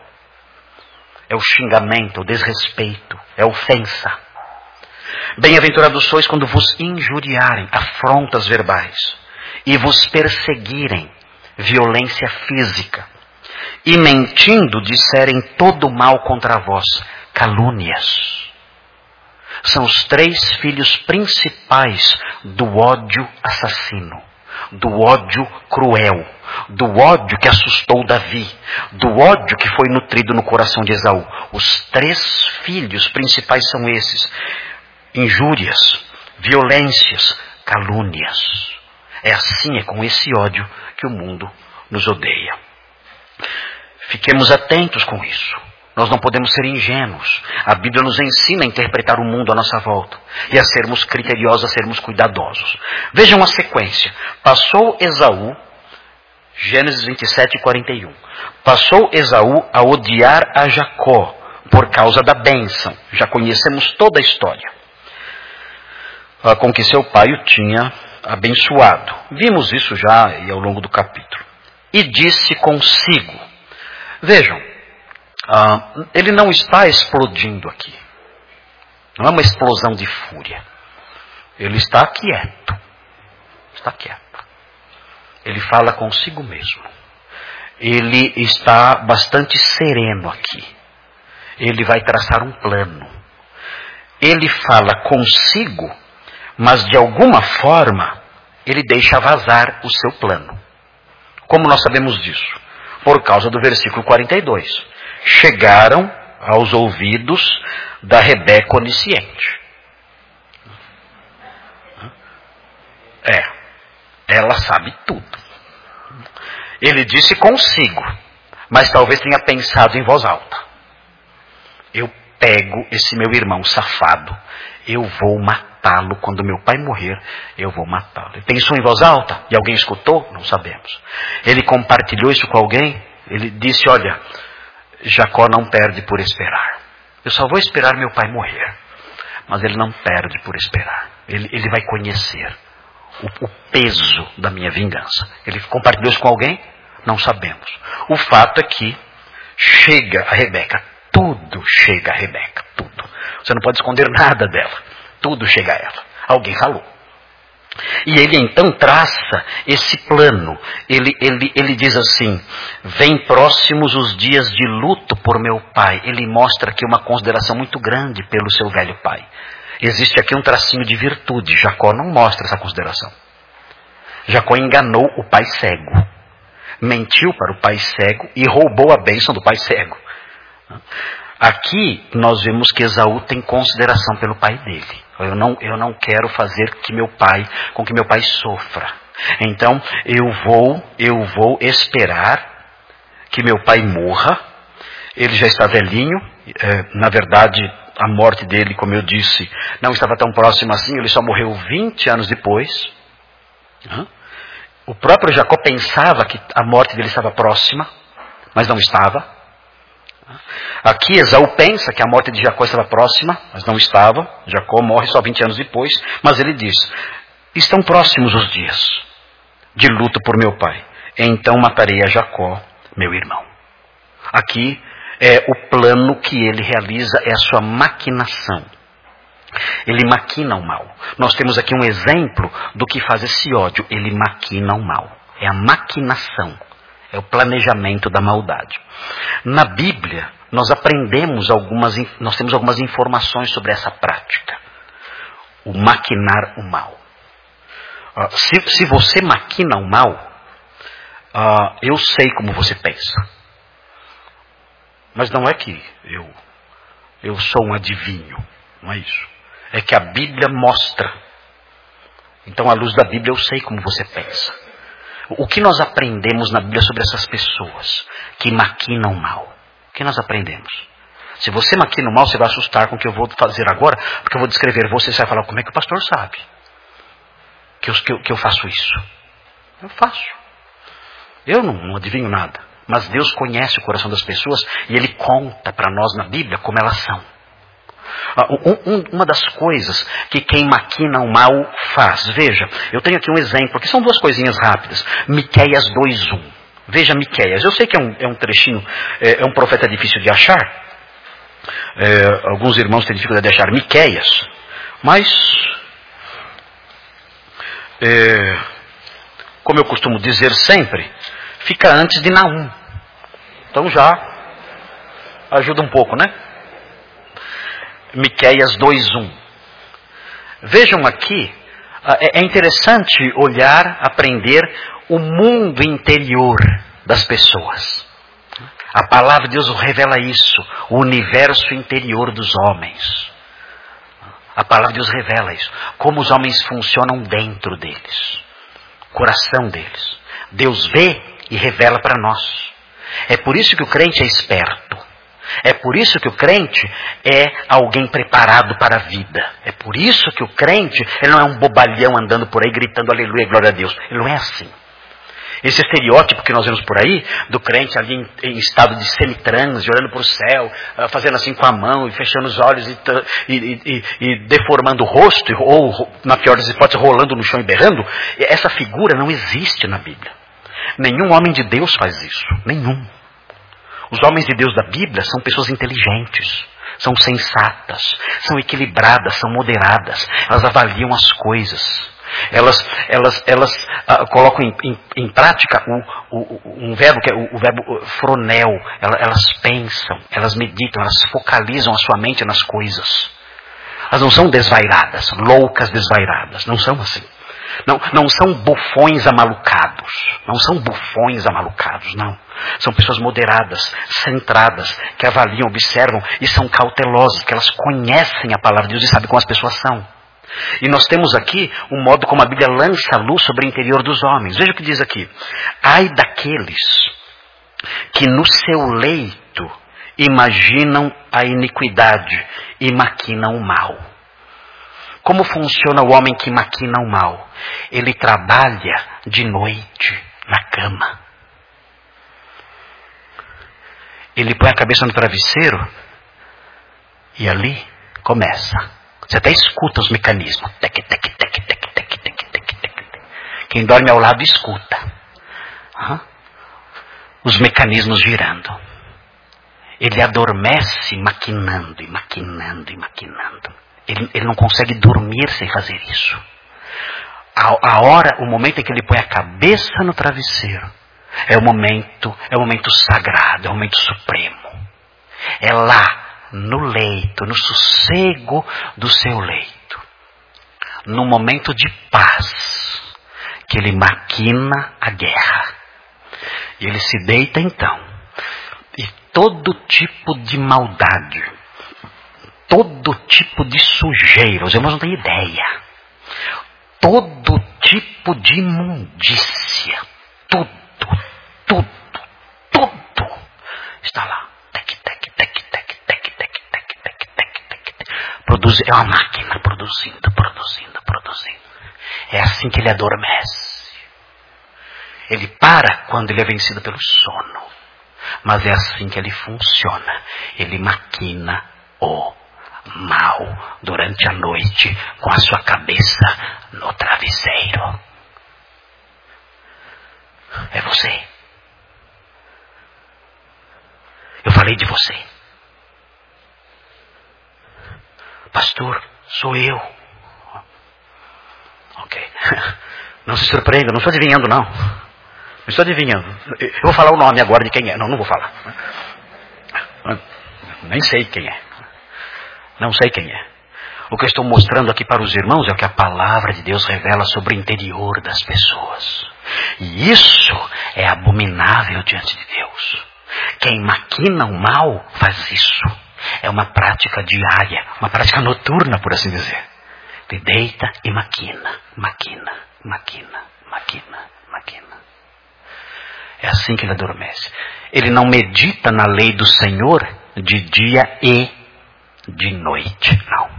É o xingamento, o desrespeito, é a ofensa. Bem-aventurados sois quando vos injuriarem, afrontas verbais, e vos perseguirem, violência física, e mentindo disserem todo mal contra vós, calúnias. São os três filhos principais do ódio assassino, do ódio cruel, do ódio que assustou Davi, do ódio que foi nutrido no coração de Esaú. Os três filhos principais são esses: injúrias, violências, calúnias. É assim, é com esse ódio que o mundo nos odeia. Fiquemos atentos com isso. Nós não podemos ser ingênuos. A Bíblia nos ensina a interpretar o mundo à nossa volta e a sermos criteriosos, a sermos cuidadosos. Vejam a sequência. Passou Esaú, Gênesis vinte e sete, quarenta e um. Passou Esaú a odiar a Jacó por causa da bênção. Já conhecemos toda a história com que seu pai o tinha abençoado. Vimos isso já ao longo do capítulo. E disse consigo. Vejam. Uh, ele não está explodindo aqui. Não é uma explosão de fúria. Ele está quieto. Está quieto. Ele fala consigo mesmo. Ele está bastante sereno aqui. Ele vai traçar um plano. Ele fala consigo, mas de alguma forma ele deixa vazar o seu plano. Como nós sabemos disso? Por causa do versículo quarenta e dois. Chegaram aos ouvidos da Rebeca onisciente. É, ela sabe tudo. Ele disse consigo, mas talvez tenha pensado em voz alta. Eu pego esse meu irmão safado, eu vou matá-lo quando meu pai morrer, eu vou matá-lo. Ele pensou em voz alta e alguém escutou? Não sabemos. Ele compartilhou isso com alguém? Ele disse, olha, Jacó não perde por esperar. Eu só vou esperar meu pai morrer. Mas ele não perde por esperar. Ele, ele vai conhecer o, o peso da minha vingança. Ele compartilhou isso com alguém? Não sabemos. O fato é que chega a Rebeca. Tudo chega a Rebeca. Tudo. Você não pode esconder nada dela. Tudo chega a ela. Alguém falou. E ele então traça esse plano. Ele, ele, ele diz assim, vem próximos os dias de luto por meu pai. Ele mostra aqui uma consideração muito grande pelo seu velho pai. Existe aqui um tracinho de virtude. Jacó não mostra essa consideração. Jacó enganou o pai cego. Mentiu para o pai cego e roubou a bênção do pai cego. Aqui nós vemos que Esaú tem consideração pelo pai dele. Eu não, eu não quero fazer que meu pai, com que meu pai sofra. Então eu vou, eu vou esperar que meu pai morra. Ele já está velhinho. É, na verdade, a morte dele, como eu disse, não estava tão próxima assim. Ele só morreu vinte anos depois. O próprio Jacó pensava que a morte dele estava próxima, mas não estava. Aqui Esaú pensa que a morte de Jacó estava próxima, mas não estava. Jacó morre só vinte anos depois, mas ele diz, estão próximos os dias de luto por meu pai. Então matarei a Jacó, meu irmão. Aqui é o plano que ele realiza, é a sua maquinação. Ele maquina o mal. Nós temos aqui um exemplo do que faz esse ódio. Ele maquina o mal. É a maquinação. É o planejamento da maldade. Na Bíblia, nós aprendemos algumas, nós temos algumas informações sobre essa prática. O maquinar o mal. Uh, se, se você maquina o mal, uh, eu sei como você pensa. Mas não é que eu, eu sou um adivinho. Não é isso. É que a Bíblia mostra. Então, à luz da Bíblia, eu sei como você pensa. O que nós aprendemos na Bíblia sobre essas pessoas que maquinam mal? O que nós aprendemos? Se você maquina o mal, você vai assustar com o que eu vou fazer agora, porque eu vou descrever você, você vai falar, como é que o pastor sabe que eu, que eu, que eu faço isso? Eu faço. Eu não, não adivinho nada. Mas Deus conhece o coração das pessoas e Ele conta para nós na Bíblia como elas são. Um, um, uma das coisas que quem maquina o mal faz. Veja, eu tenho aqui um exemplo, que são duas coisinhas rápidas. Miqueias dois, um. Veja Miqueias. Eu sei que é um, é um trechinho, é, é um profeta difícil de achar. É, alguns irmãos têm dificuldade de achar Miqueias. Mas, é, como eu costumo dizer sempre, fica antes de Naum. Então já ajuda um pouco, né? Miqueias dois, um. Vejam aqui, é interessante olhar, aprender o mundo interior das pessoas. A palavra de Deus revela isso, o universo interior dos homens. A palavra de Deus revela isso, como os homens funcionam dentro deles, o coração deles. Deus vê e revela para nós. É por isso que o crente é esperto. É por isso que o crente é alguém preparado para a vida. É por isso que o crente, ele não é um bobalhão andando por aí gritando aleluia, glória a Deus. Ele não é assim. Esse estereótipo que nós vemos por aí, do crente ali em, em estado de semitranse, olhando para o céu, fazendo assim com a mão e fechando os olhos e, e, e, e deformando o rosto, ou na pior das hipóteses, rolando no chão e berrando, essa figura não existe na Bíblia. Nenhum homem de Deus faz isso. Nenhum. Os homens de Deus da Bíblia são pessoas inteligentes, são sensatas, são equilibradas, são moderadas. Elas avaliam as coisas. Elas, elas, elas ah, colocam em, em, em prática o, o, um verbo que é o, o verbo fronel. Elas, elas pensam, elas meditam, elas focalizam a sua mente nas coisas. Elas não são desvairadas, loucas desvairadas. Não são assim. Não, não são bufões amalucados. Não são bufões amalucados, não. São pessoas moderadas, centradas, que avaliam, observam e são cautelosas, que elas conhecem a palavra de Deus e sabem como as pessoas são. E nós temos aqui um modo como a Bíblia lança a luz sobre o interior dos homens. Veja o que diz aqui. Ai daqueles que no seu leito imaginam a iniquidade e maquinam o mal. Como funciona o homem que maquina o mal? Ele trabalha de noite na cama. Ele põe a cabeça no travesseiro e ali começa. Você até escuta os mecanismos. Tec, tec, tec, tec, tec, tec, tec, tec. Quem dorme ao lado escuta. Uhum. Os mecanismos girando. Ele adormece maquinando e maquinando e maquinando. Ele, ele não consegue dormir sem fazer isso. A, a hora, o momento em que ele põe a cabeça no travesseiro, é o momento, é o momento sagrado, é o momento supremo. É lá, no leito, no sossego do seu leito, no momento de paz, que ele maquina a guerra. E ele se deita então, e todo tipo de maldade, todo tipo de sujeira, os irmãos não têm ideia, todo tipo de imundícia, tudo, tudo, tudo está lá. Produz, é uma máquina produzindo, produzindo, produzindo. É assim que ele adormece. Ele para quando ele é vencido pelo sono. Mas é assim que ele funciona. Ele maquina o mal durante a noite com a sua cabeça no travesseiro. É você. Eu falei de você. Pastor, sou eu. Ok. Não se surpreenda, não estou adivinhando não. Não estou adivinhando. Eu vou falar o nome agora de quem é. Não, não vou falar. Nem sei quem é. Não sei quem é. O que eu estou mostrando aqui para os irmãos é o que a palavra de Deus revela sobre o interior das pessoas. E isso é abominável diante de Deus. Quem maquina o mal faz isso. É uma prática diária, uma prática noturna, por assim dizer. Ele deita e maquina, maquina, maquina, maquina, maquina. É assim que ele adormece. Ele não medita na lei do Senhor de dia e de noite. Não.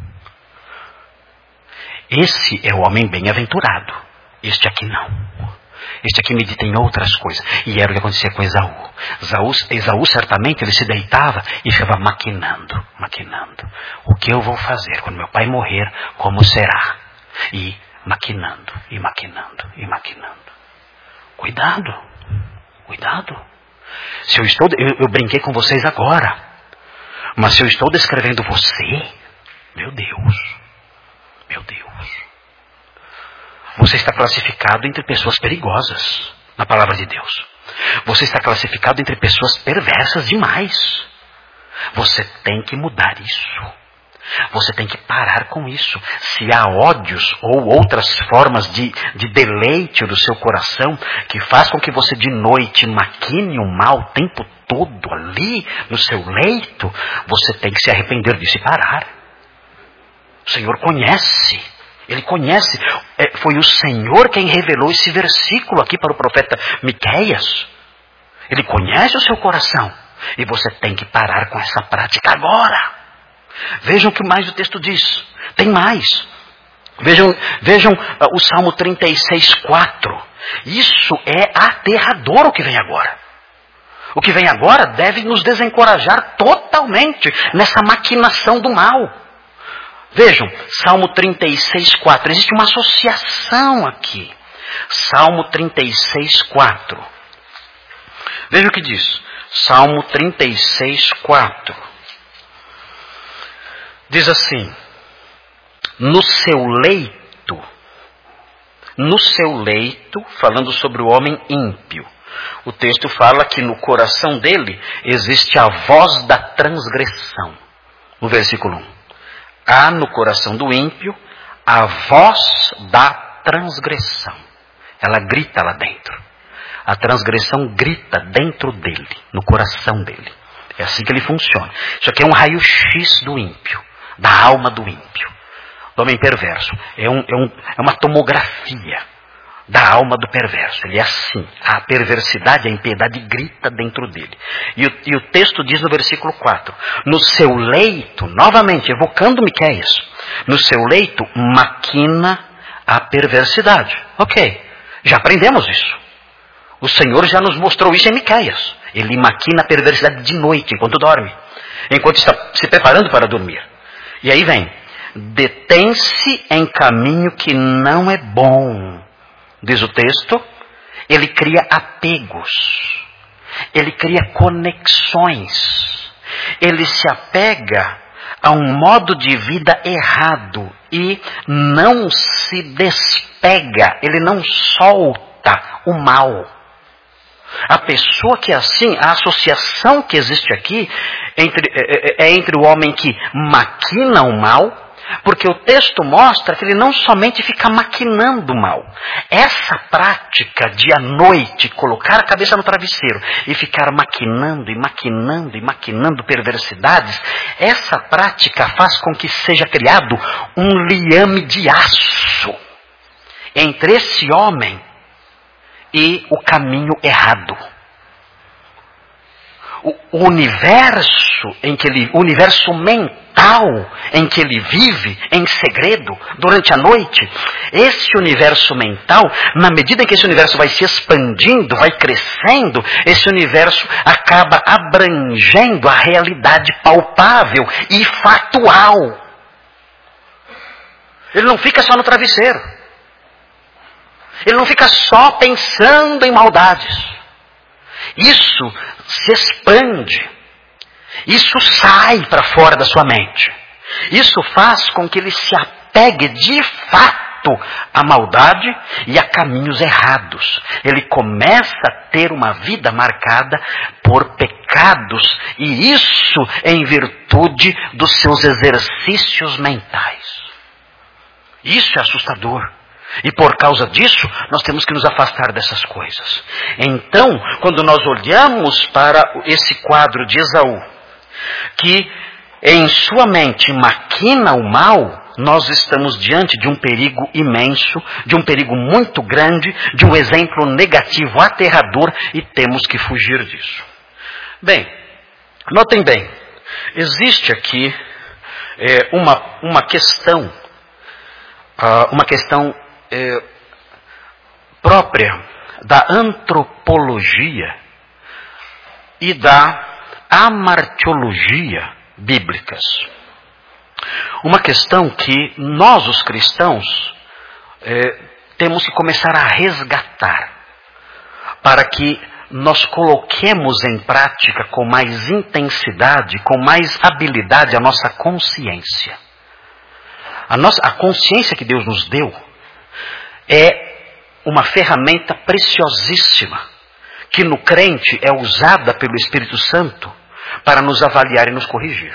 Esse é o homem bem-aventurado. Este aqui não. Este aqui medita em outras coisas. E era o que acontecia com Esaú. Esaú, Esaú certamente ele se deitava e ficava maquinando, maquinando. O que eu vou fazer quando meu pai morrer? Como será? E maquinando, e maquinando, e maquinando. Cuidado, cuidado. Se eu estou, eu, eu brinquei com vocês agora. Mas se eu estou descrevendo você, meu Deus, meu Deus. Você está classificado entre pessoas perigosas, na palavra de Deus. Você está classificado entre pessoas perversas demais. Você tem que mudar isso. Você tem que parar com isso. Se há ódios ou outras formas de, de deleite do seu coração que faz com que você de noite maquine o mal o tempo todo ali no seu leito, você tem que se arrepender disso e parar. O Senhor conhece. Ele conhece. É, foi o Senhor quem revelou esse versículo aqui para o profeta Miqueias. Ele conhece o seu coração. E você tem que parar com essa prática agora. Vejam o que mais o texto diz. Tem mais. Vejam, vejam uh, o Salmo trinta e seis, quatro. Isso é aterrador o que vem agora. O que vem agora deve nos desencorajar totalmente nessa maquinação do mal. Vejam, Salmo trinta e seis, quatro. Existe uma associação aqui. Salmo trinta e seis, quatro. Veja o que diz. Salmo trinta e seis, quatro. Diz assim: no seu leito, no seu leito, falando sobre o homem ímpio, o texto fala que no coração dele existe a voz da transgressão. No versículo um. Há no coração do ímpio a voz da transgressão. Ela grita lá dentro. A transgressão grita dentro dele, no coração dele. É assim que ele funciona. Isso aqui é um raio-x do ímpio, da alma do ímpio, do homem perverso. É, um, é, um, é uma tomografia da alma do perverso. Ele é assim. A perversidade, a impiedade grita dentro dele. E o, e o texto diz no versículo quatro: no seu leito, novamente, evocando Miqueias, no seu leito maquina a perversidade. Ok, já aprendemos isso. O Senhor já nos mostrou isso em Miqueias. Ele maquina a perversidade de noite, enquanto dorme, enquanto está se preparando para dormir. E aí vem: detém-se em caminho que não é bom. Diz o texto, ele cria apegos, ele cria conexões, ele se apega a um modo de vida errado e não se despega, ele não solta o mal. A pessoa que é assim, a associação que existe aqui entre, é, é entre o homem que maquina o mal, porque o texto mostra que ele não somente fica maquinando o mal. Essa prática de à noite colocar a cabeça no travesseiro e ficar maquinando e maquinando e maquinando perversidades, essa prática faz com que seja criado um liame de aço entre esse homem e o caminho errado. O universo em que ele, o universo mental em que ele vive em segredo durante a noite, esse universo mental, na medida em que esse universo vai se expandindo, vai crescendo, esse universo acaba abrangendo a realidade palpável e factual. Ele não fica só no travesseiro. Ele não fica só pensando em maldades. Isso se expande. Isso sai para fora da sua mente. Isso faz com que ele se apegue de fato à maldade e a caminhos errados. Ele começa a ter uma vida marcada por pecados, e isso em virtude dos seus exercícios mentais. Isso é assustador. E por causa disso, nós temos que nos afastar dessas coisas. Então, quando nós olhamos para esse quadro de Esaú, que em sua mente maquina o mal, nós estamos diante de um perigo imenso, de um perigo muito grande, de um exemplo negativo, aterrador, e temos que fugir disso. Bem, notem bem, existe aqui é, uma, uma questão, uh, uma questão é, própria da antropologia e da amartiologia bíblicas. Uma questão que nós, os cristãos, é, temos que começar a resgatar para que nós coloquemos em prática com mais intensidade, com mais habilidade a nossa consciência. A, nossa, a consciência que Deus nos deu é uma ferramenta preciosíssima, que no crente é usada pelo Espírito Santo para nos avaliar e nos corrigir.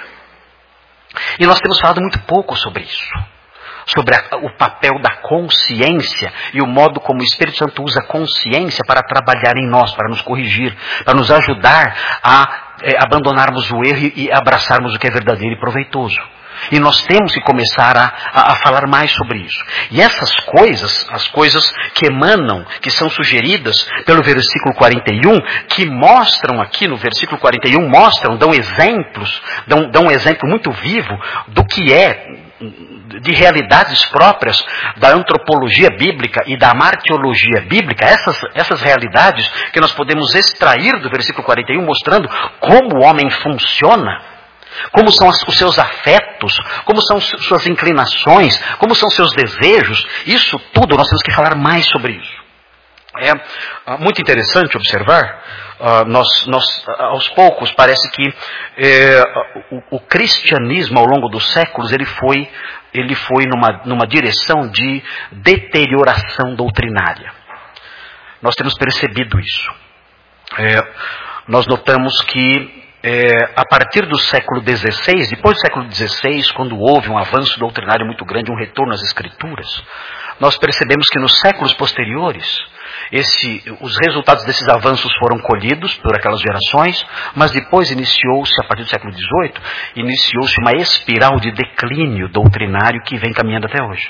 E nós temos falado muito pouco sobre isso. Sobre a, o papel da consciência e o modo como o Espírito Santo usa a consciência para trabalhar em nós, para nos corrigir, para nos ajudar a é, abandonarmos o erro e, e abraçarmos o que é verdadeiro e proveitoso. E nós temos que começar a, a, a falar mais sobre isso. E essas coisas, as coisas que emanam, que são sugeridas pelo versículo quarenta e um, que mostram aqui no versículo quarenta e um, mostram, dão exemplos, dão, dão um exemplo muito vivo do que é, de realidades próprias da antropologia bíblica e da martiologia bíblica, essas, essas realidades que nós podemos extrair do versículo quarenta e um, mostrando como o homem funciona, como são os seus afetos, como são suas inclinações, como são seus desejos. Isso tudo nós temos que falar mais sobre isso. É uh, muito interessante observar, uh, nós, nós, uh, aos poucos, parece que uh, o, o cristianismo ao longo dos séculos, ele foi, ele foi numa, numa direção de deterioração doutrinária. Nós temos percebido isso. É, nós notamos que É, a partir do século dezesseis, depois do século dezesseis, quando houve um avanço doutrinário muito grande, um retorno às Escrituras, nós percebemos que nos séculos posteriores, esse, os resultados desses avanços foram colhidos por aquelas gerações, mas depois iniciou-se, a partir do século dezoito, iniciou-se uma espiral de declínio doutrinário que vem caminhando até hoje.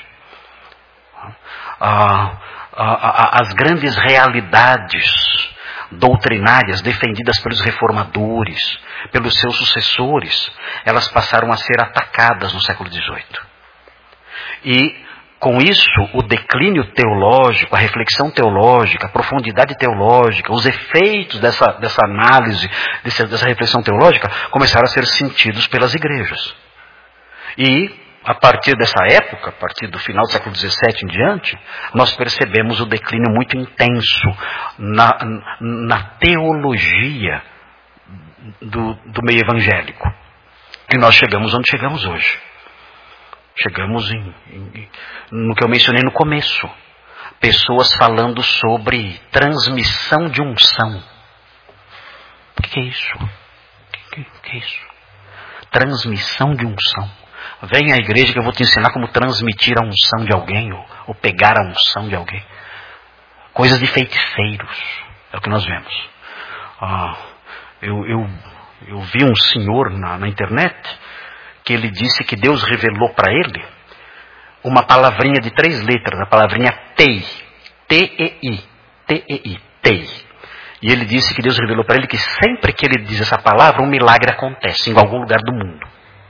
Ah, ah, ah, as grandes realidades doutrinárias defendidas pelos reformadores, pelos seus sucessores, elas passaram a ser atacadas no século dezoito. E com isso, o declínio teológico, a reflexão teológica, a profundidade teológica, os efeitos dessa, dessa análise, dessa, dessa reflexão teológica, começaram a ser sentidos pelas igrejas. E a partir dessa época, a partir do final do século dezessete em diante, nós percebemos o declínio muito intenso na, na teologia do, do meio evangélico. E nós chegamos onde chegamos hoje. Chegamos em, em, no que eu mencionei no começo. Pessoas falando sobre transmissão de unção. O que é isso? O que, que é isso? Transmissão de unção. Vem à igreja que eu vou te ensinar como transmitir a unção de alguém, ou, ou pegar a unção de alguém. Coisas de feiticeiros, é o que nós vemos. Ah, eu, eu, eu vi um senhor na, na internet, que ele disse que Deus revelou para ele uma palavrinha de três letras, a palavrinha Tei, T E I, T E I, Tei. E ele disse que Deus revelou para ele que sempre que ele diz essa palavra, um milagre acontece em algum lugar do mundo.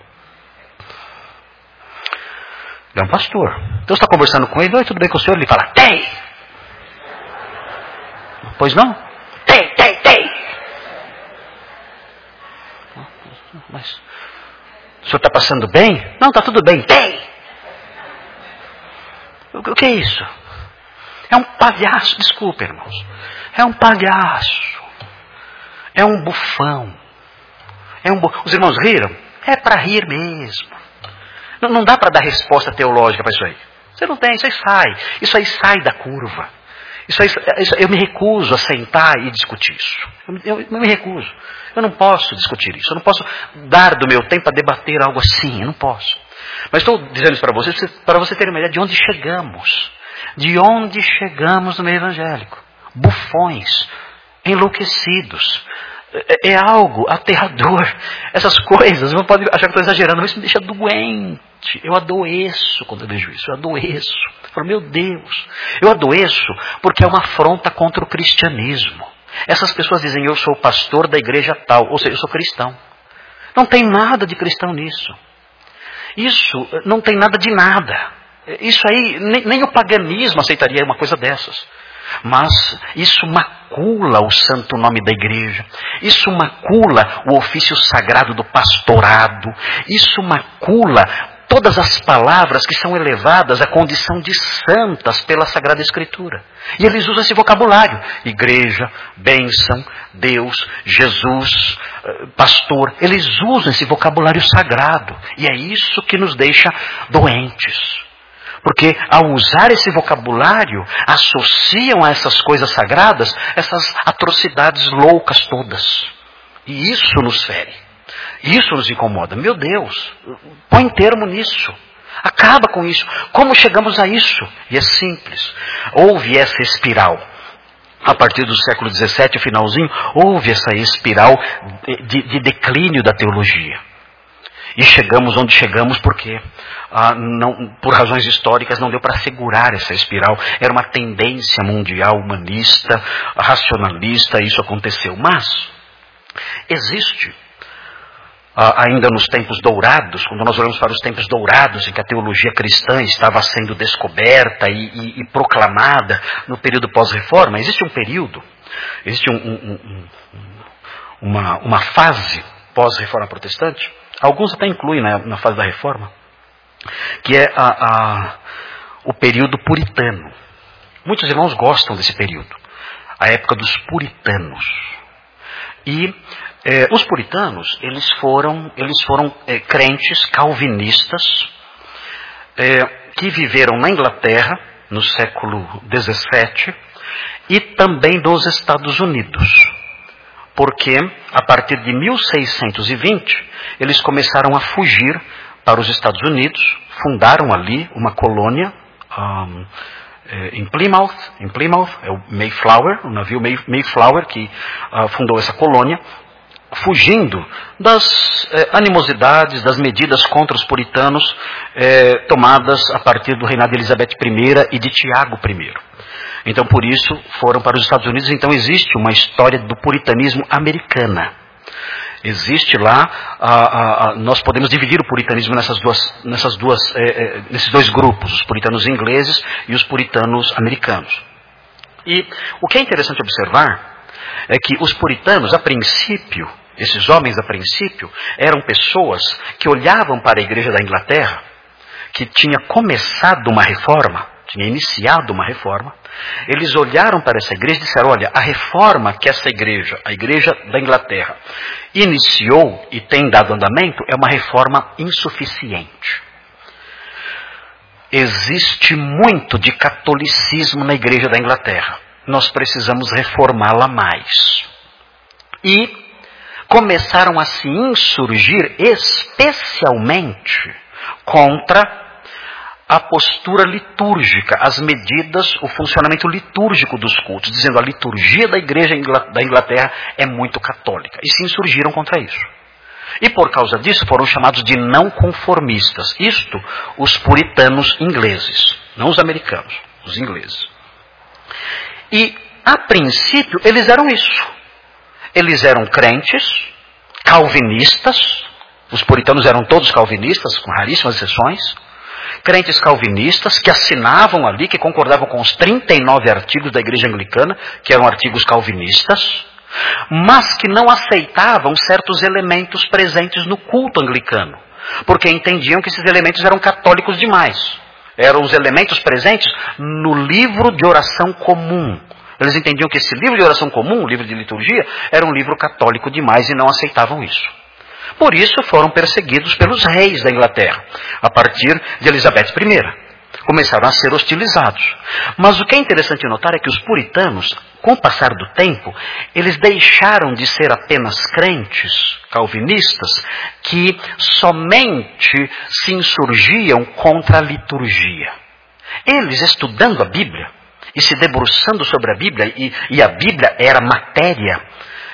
É um pastor. Deus está conversando com ele. Oi, tudo bem com o senhor? Ele fala, tem! Pois não? Tem, tem, tem! Mas o senhor está passando bem? Não, está tudo bem. Tem! O, o que é isso? É um palhaço. Desculpe, irmãos. É um palhaço. É um bufão. É um bu... Os irmãos riram? É para rir mesmo. Não, não dá para dar resposta teológica para isso aí. Você não tem, isso aí sai. Isso aí sai da curva. Isso aí, isso, eu me recuso a sentar e discutir isso. Eu, eu, eu me recuso. Eu não posso discutir isso. Eu não posso dar do meu tempo a debater algo assim. Eu não posso. Mas estou dizendo isso para vocês, para você ter uma ideia de onde chegamos. De onde chegamos no meio evangélico. Bufões, enlouquecidos, É, é algo aterrador. Essas coisas, você pode achar que estou exagerando, mas isso me deixa doente. Eu adoeço quando eu vejo isso, eu adoeço. Eu falo, meu Deus, eu adoeço porque é uma afronta contra o cristianismo. Essas pessoas dizem, eu sou pastor da igreja tal, ou seja, eu sou cristão. Não tem nada de cristão nisso. Isso não tem nada de nada. Isso aí, nem, nem o paganismo aceitaria uma coisa dessas. Mas isso macula o santo nome da igreja. Isso macula o ofício sagrado do pastorado. Isso macula todas as palavras que são elevadas à condição de santas pela Sagrada Escritura. E eles usam esse vocabulário. Igreja, bênção, Deus, Jesus, pastor. Eles usam esse vocabulário sagrado. E é isso que nos deixa doentes. Porque ao usar esse vocabulário, associam a essas coisas sagradas, essas atrocidades loucas todas. E isso nos fere. Isso nos incomoda. Meu Deus, põe termo nisso. Acaba com isso. Como chegamos a isso? E é simples. Houve essa espiral. A partir do século dezessete, finalzinho, houve essa espiral de, de declínio da teologia. E chegamos onde chegamos porque, ah, não, por razões históricas, não deu para segurar essa espiral. Era uma tendência mundial humanista, racionalista, isso aconteceu. Mas existe, ah, ainda nos tempos dourados, quando nós olhamos para os tempos dourados em que a teologia cristã estava sendo descoberta e, e, e proclamada no período pós-reforma, existe um período, existe um, um, um, uma, uma fase pós-reforma protestante. Alguns até incluem na, na fase da reforma, que é a, a, o período puritano. Muitos irmãos gostam desse período, a época dos puritanos. E eh, os puritanos, eles foram, eles foram eh, crentes calvinistas eh, que viveram na Inglaterra, no século dezessete, e também nos Estados Unidos. Porque, a partir de mil seiscentos e vinte, eles começaram a fugir para os Estados Unidos, fundaram ali uma colônia um, em Plymouth, em Plymouth, é o Mayflower, o navio Mayflower que uh, fundou essa colônia, fugindo das eh, animosidades, das medidas contra os puritanos eh, tomadas a partir do reinado de Elizabeth I e de Tiago I. Então, por isso, foram para os Estados Unidos. Então, existe uma história do puritanismo americana. Existe lá, a, a, a, nós podemos dividir o puritanismo nessas duas, nessas duas, é, é, nesses dois grupos, os puritanos ingleses e os puritanos americanos. E o que é interessante observar é que os puritanos, a princípio, esses homens a princípio, eram pessoas que olhavam para a igreja da Inglaterra, que tinha começado uma reforma, tinha iniciado uma reforma. Eles olharam para essa igreja e disseram, olha, a reforma que essa igreja, a igreja da Inglaterra, iniciou e tem dado andamento é uma reforma insuficiente. Existe muito de catolicismo na igreja da Inglaterra. Nós precisamos reformá-la mais. E começaram a se insurgir especialmente contra a postura litúrgica, as medidas, o funcionamento litúrgico dos cultos, dizendo a liturgia da igreja da Inglaterra é muito católica. E se insurgiram contra isso. E por causa disso foram chamados de não conformistas. Isto, os puritanos ingleses, não os americanos, os ingleses. E, a princípio, eles eram isso. Eles eram crentes, calvinistas, os puritanos eram todos calvinistas, com raríssimas exceções, crentes calvinistas que assinavam ali, que concordavam com os trinta e nove artigos da igreja anglicana, que eram artigos calvinistas, mas que não aceitavam certos elementos presentes no culto anglicano, porque entendiam que esses elementos eram católicos demais. Eram os elementos presentes no livro de oração comum. Eles entendiam que esse livro de oração comum, o livro de liturgia, era um livro católico demais e não aceitavam isso. Por isso foram perseguidos pelos reis da Inglaterra, a partir de Elizabeth I. Começaram a ser hostilizados. Mas o que é interessante notar é que os puritanos, com o passar do tempo, eles deixaram de ser apenas crentes calvinistas que somente se insurgiam contra a liturgia. Eles, estudando a Bíblia e se debruçando sobre a Bíblia, e, e a Bíblia era matéria,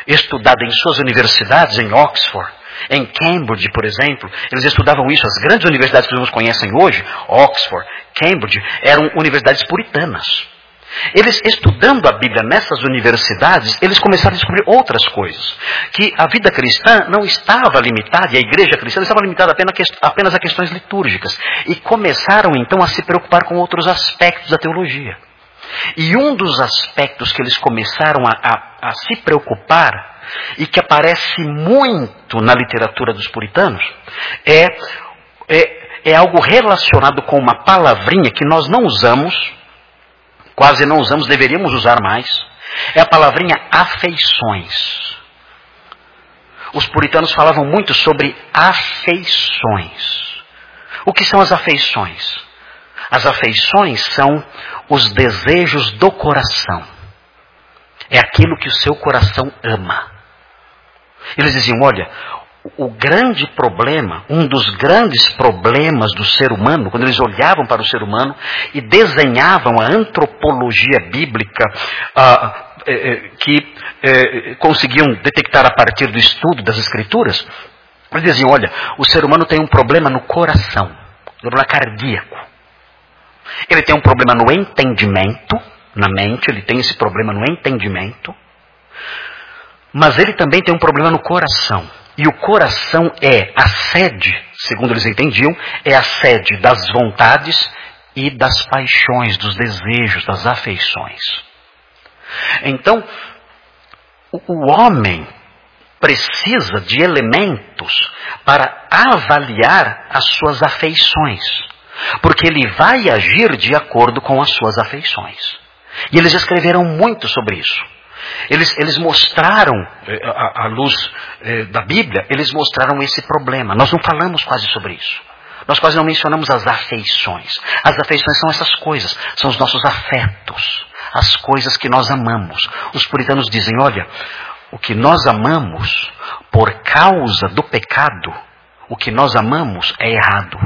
estudada em suas universidades, em Oxford, em Cambridge, por exemplo. Eles estudavam isso. As grandes universidades que nós conhecem hoje, Oxford, Cambridge, eram universidades puritanas. Eles, estudando a Bíblia nessas universidades, eles começaram a descobrir outras coisas. Que a vida cristã não estava limitada, e a igreja cristã estava limitada apenas, apenas a questões litúrgicas. E começaram então a se preocupar com outros aspectos da teologia. E um dos aspectos que eles começaram a, a, a se preocupar, e que aparece muito na literatura dos puritanos, é, é, é algo relacionado com uma palavrinha que nós não usamos, quase não usamos, deveríamos usar mais. É a palavrinha afeições. Os puritanos falavam muito sobre afeições. O que são as afeições? As afeições são os desejos do coração. É aquilo que o seu coração ama. Eles diziam, olha, o grande problema, um dos grandes problemas do ser humano, quando eles olhavam para o ser humano e desenhavam a antropologia bíblica, ah, eh, que eh, conseguiam detectar a partir do estudo das Escrituras, eles diziam, olha, o ser humano tem um problema no coração, um problema cardíaco. Ele tem um problema no entendimento, na mente, ele tem esse problema no entendimento, mas ele também tem um problema no coração. E o coração é a sede, segundo eles entendiam, é a sede das vontades e das paixões, dos desejos, das afeições. Então, o homem precisa de elementos para avaliar as suas afeições, porque ele vai agir de acordo com as suas afeições. E eles escreveram muito sobre isso. Eles, eles mostraram, à luz eh, da Bíblia, eles mostraram esse problema. Nós não falamos quase sobre isso. Nós quase não mencionamos as afeições. As afeições são essas coisas, são os nossos afetos, as coisas que nós amamos. Os puritanos dizem, olha, o que nós amamos por causa do pecado, o que nós amamos é errado.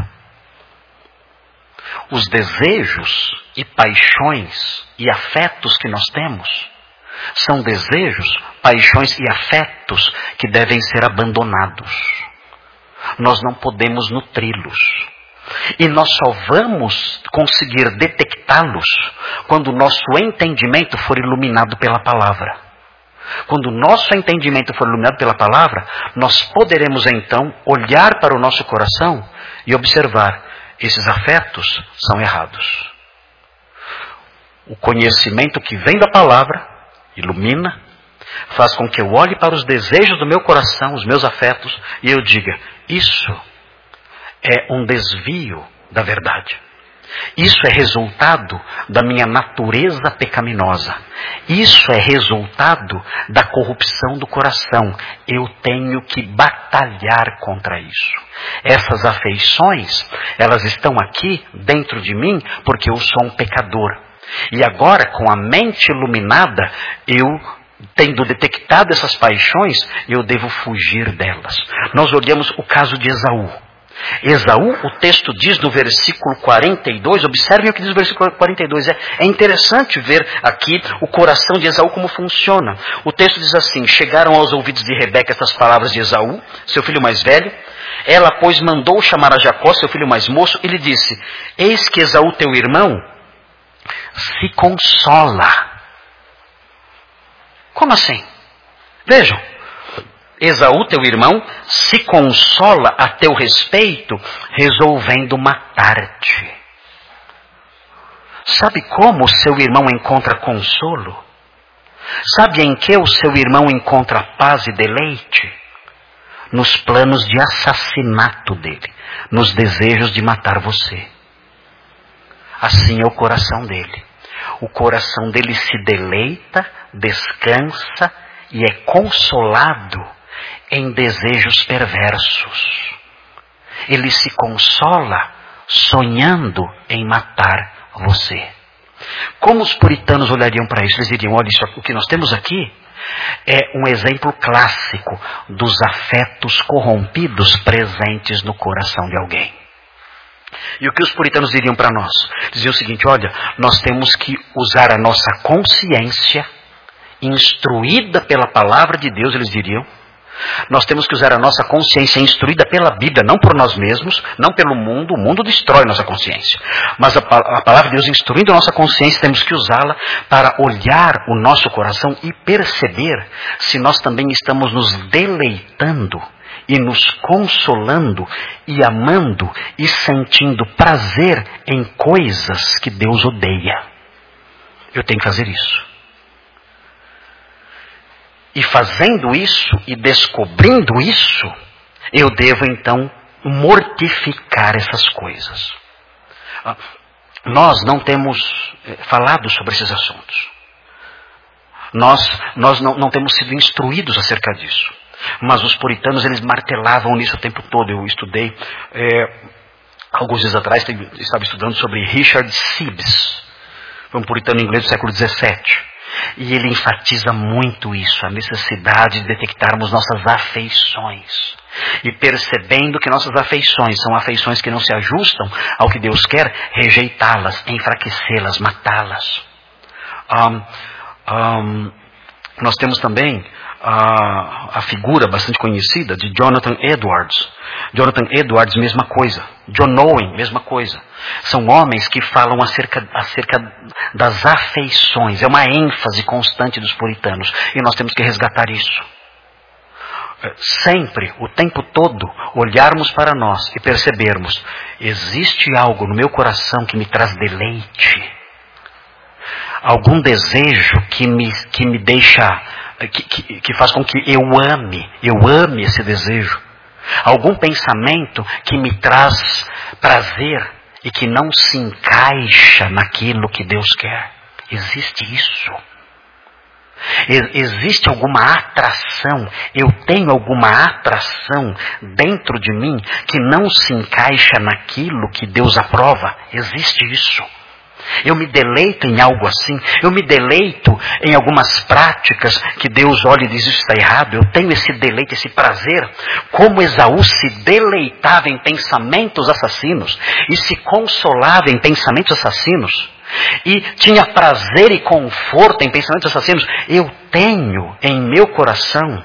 Os desejos e paixões e afetos que nós temos são desejos, paixões e afetos que devem ser abandonados. Nós não podemos nutri-los. E nós só vamos conseguir detectá-los quando o nosso entendimento for iluminado pela palavra. Quando o nosso entendimento for iluminado pela palavra, nós poderemos então olhar para o nosso coração e observar, esses afetos são errados. O conhecimento que vem da palavra ilumina, faz com que eu olhe para os desejos do meu coração, os meus afetos, e eu diga, isso é um desvio da verdade. Isso é resultado da minha natureza pecaminosa. Isso é resultado da corrupção do coração. Eu tenho que batalhar contra isso. Essas afeições, elas estão aqui dentro de mim porque eu sou um pecador. E agora, com a mente iluminada, eu, tendo detectado essas paixões, eu devo fugir delas. Nós olhamos o caso de Esaú. Esaú, o texto diz no versículo quarenta e dois, observem o que diz no versículo quarenta e dois, é, é interessante ver aqui o coração de Esaú como funciona. O texto diz assim, chegaram aos ouvidos de Rebeca essas palavras de Esaú, seu filho mais velho. Ela, pois, mandou chamar a Jacó, seu filho mais moço, e lhe disse, eis que Esaú, teu irmão, se consola. Como assim? Vejam, Esaú, teu irmão, se consola a teu respeito, resolvendo matar-te. Sabe como o seu irmão encontra consolo? Sabe em que o seu irmão encontra paz e deleite? Nos planos de assassinato dele, nos desejos de matar você. Assim é o coração dele. O coração dele se deleita, descansa e é consolado em desejos perversos. Ele se consola sonhando em matar você. Como os puritanos olhariam para isso? Eles diriam, olha, isso, o que nós temos aqui é um exemplo clássico dos afetos corrompidos presentes no coração de alguém. E o que os puritanos diriam para nós? Diziam o seguinte, olha, nós temos que usar a nossa consciência instruída pela palavra de Deus, eles diriam. Nós temos que usar a nossa consciência instruída pela Bíblia, não por nós mesmos, não pelo mundo. O mundo destrói nossa consciência. Mas a, a palavra de Deus instruindo a nossa consciência, temos que usá-la para olhar o nosso coração e perceber se nós também estamos nos deleitando e nos consolando e amando e sentindo prazer em coisas que Deus odeia. Eu tenho que fazer isso. E fazendo isso e descobrindo isso, eu devo então mortificar essas coisas. Nós não temos falado sobre esses assuntos. Nós, nós não, não temos sido instruídos acerca disso. Mas os puritanos, eles martelavam nisso o tempo todo. Eu estudei, é, alguns dias atrás, estava estudando sobre Richard Sibbes, um puritano inglês do século dezessete. E ele enfatiza muito isso, a necessidade de detectarmos nossas afeições. E percebendo que nossas afeições são afeições que não se ajustam ao que Deus quer, rejeitá-las, enfraquecê-las, matá-las. Um, um, nós temos também a, a figura bastante conhecida de Jonathan Edwards. Jonathan Edwards, mesma coisa. John Owen, mesma coisa. São homens que falam acerca, acerca das afeições. É uma ênfase constante dos puritanos. E nós temos que resgatar isso. Sempre, o tempo todo, olharmos para nós e percebermos: existe algo no meu coração que me traz deleite. Algum desejo que me, que me deixa, que, que, que faz com que eu ame, eu ame esse desejo. Algum pensamento que me traz prazer e que não se encaixa naquilo que Deus quer. Existe isso. Existe alguma atração, eu tenho alguma atração dentro de mim que não se encaixa naquilo que Deus aprova. Existe isso. Eu me deleito em algo assim, eu me deleito em algumas práticas que Deus olha e diz: isso está errado. Eu tenho esse deleite, esse prazer, como Esaú se deleitava em pensamentos assassinos e se consolava em pensamentos assassinos e tinha prazer e conforto em pensamentos assassinos. Eu tenho em meu coração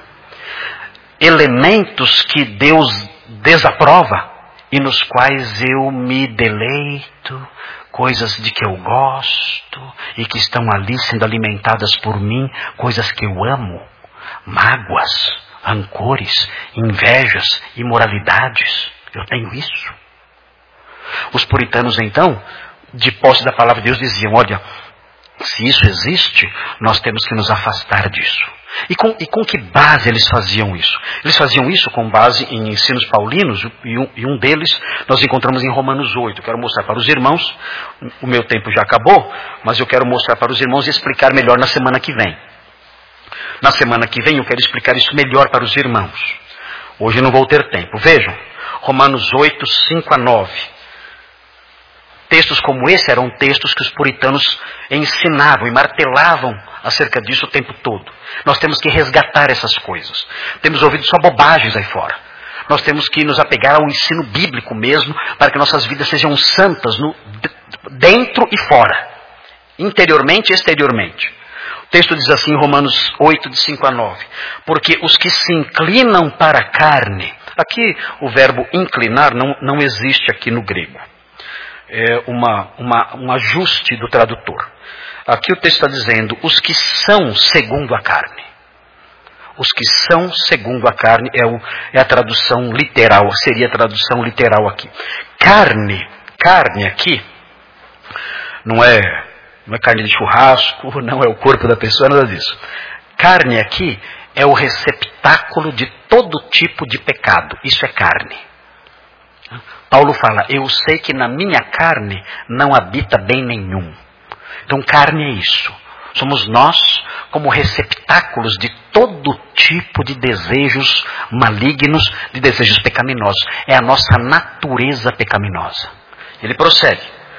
elementos que Deus desaprova e nos quais eu me deleito, coisas de que eu gosto e que estão ali sendo alimentadas por mim, coisas que eu amo, mágoas, rancores, invejas, imoralidades. Eu tenho isso. Os puritanos, então, de posse da palavra de Deus, diziam: olha, se isso existe, nós temos que nos afastar disso. E com, e com que base eles faziam isso? Eles faziam isso com base em ensinos paulinos, e um, e um deles nós encontramos em Romanos oito. Eu quero mostrar para os irmãos, o meu tempo já acabou, mas eu quero mostrar para os irmãos e explicar melhor na semana que vem. Na semana que vem eu quero explicar isso melhor para os irmãos. Hoje eu não vou ter tempo. Vejam, Romanos oito, cinco a nove. Textos como esse eram textos que os puritanos ensinavam e martelavam acerca disso o tempo todo. Nós temos que resgatar essas coisas. Temos ouvido só bobagens aí fora. Nós temos que nos apegar ao ensino bíblico mesmo, para que nossas vidas sejam santas no, dentro e fora, interiormente e exteriormente. O texto diz assim em Romanos oito, de cinco a nove. Porque os que se inclinam para a carne... Aqui o verbo inclinar não, não existe aqui no grego. É uma, uma, um ajuste do tradutor. Aqui o texto está dizendo: os que são segundo a carne. Os que são segundo a carne é, o, é a tradução literal, seria a tradução literal aqui. Carne, carne aqui, não é, não é carne de churrasco, não é o corpo da pessoa, nada disso. Carne aqui é o receptáculo de todo tipo de pecado. Isso é carne. Paulo fala: eu sei que na minha carne não habita bem nenhum. Então carne é isso. Somos nós como receptáculos de todo tipo de desejos malignos, de desejos pecaminosos. É a nossa natureza pecaminosa. Ele prossegue: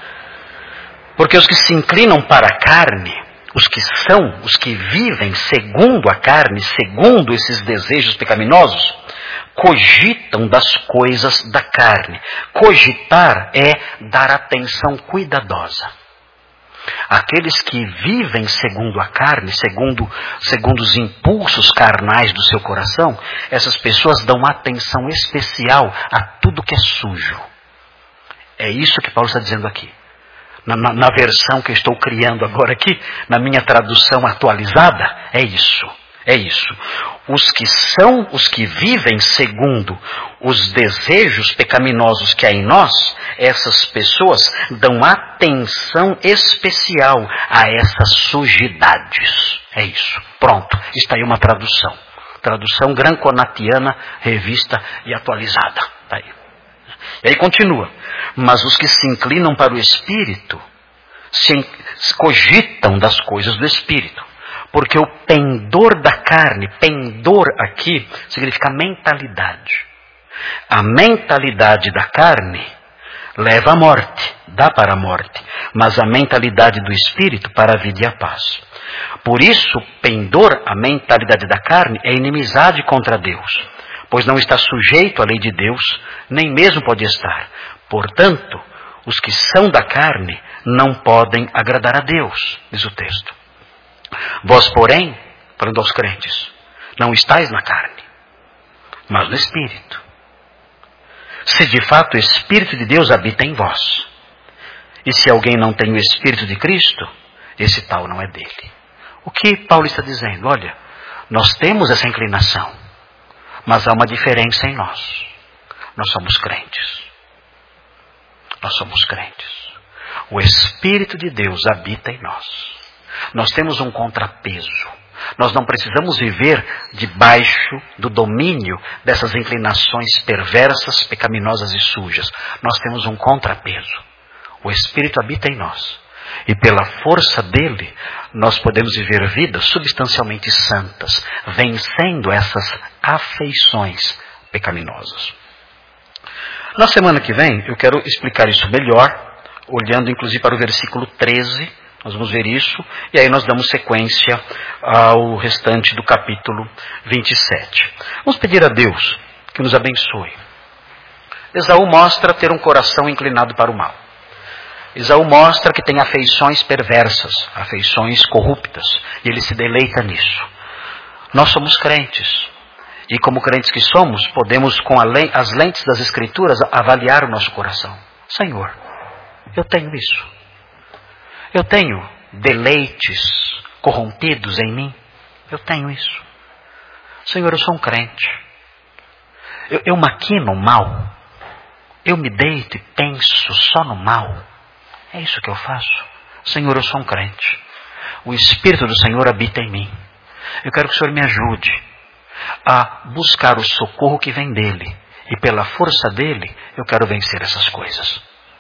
porque os que se inclinam para a carne, os que são, os que vivem segundo a carne, segundo esses desejos pecaminosos, cogitam das coisas da carne. Cogitar é dar atenção cuidadosa. Aqueles que vivem segundo a carne, segundo, segundo os impulsos carnais do seu coração, essas pessoas dão atenção especial a tudo que é sujo. É isso que Paulo está dizendo aqui. Na, na, na versão que eu estou criando agora aqui, na minha tradução atualizada, é isso. É isso. Os que são, os que vivem segundo os desejos pecaminosos que há em nós, essas pessoas dão atenção especial a essas sujidades. É isso. Pronto. Está aí uma tradução. Tradução Granconatiana, revista e atualizada. Está aí. E aí continua. Mas os que se inclinam para o Espírito, se cogitam das coisas do Espírito. Porque o pendor da carne, pendor aqui, significa mentalidade. A mentalidade da carne leva à morte, dá para a morte. Mas a mentalidade do Espírito para a vida e a paz. Por isso, pendor, a mentalidade da carne, é inimizade contra Deus. Pois não está sujeito à lei de Deus, nem mesmo pode estar. Portanto, os que são da carne não podem agradar a Deus, diz o texto. Vós, porém, falando aos crentes, não estáis na carne, mas no Espírito. Se de fato o Espírito de Deus habita em vós. E se alguém não tem o Espírito de Cristo, esse tal não é dele. O que Paulo está dizendo? Olha, nós temos essa inclinação, mas há uma diferença em nós. Nós somos crentes. Nós somos crentes. O Espírito de Deus habita em nós. Nós temos um contrapeso. Nós não precisamos viver debaixo do domínio dessas inclinações perversas, pecaminosas e sujas. Nós temos um contrapeso. O Espírito habita em nós. E pela força dele, nós podemos viver vidas substancialmente santas, vencendo essas afeições pecaminosas. Na semana que vem, eu quero explicar isso melhor, olhando inclusive para o versículo treze. Nós vamos ver isso, e aí nós damos sequência ao restante do capítulo vinte e sete. Vamos pedir a Deus que nos abençoe. Esaú mostra ter um coração inclinado para o mal. Esaú mostra que tem afeições perversas, afeições corruptas, e ele se deleita nisso. Nós somos crentes, e como crentes que somos, podemos com as lentes das Escrituras avaliar o nosso coração. Senhor, eu tenho isso. Eu tenho deleites corrompidos em mim. Eu tenho isso. Senhor, eu sou um crente. Eu, eu maquino o mal. Eu me deito e penso só no mal. É isso que eu faço. Senhor, eu sou um crente. O Espírito do Senhor habita em mim. Eu quero que o Senhor me ajude a buscar o socorro que vem dEle. E pela força dEle, eu quero vencer essas coisas.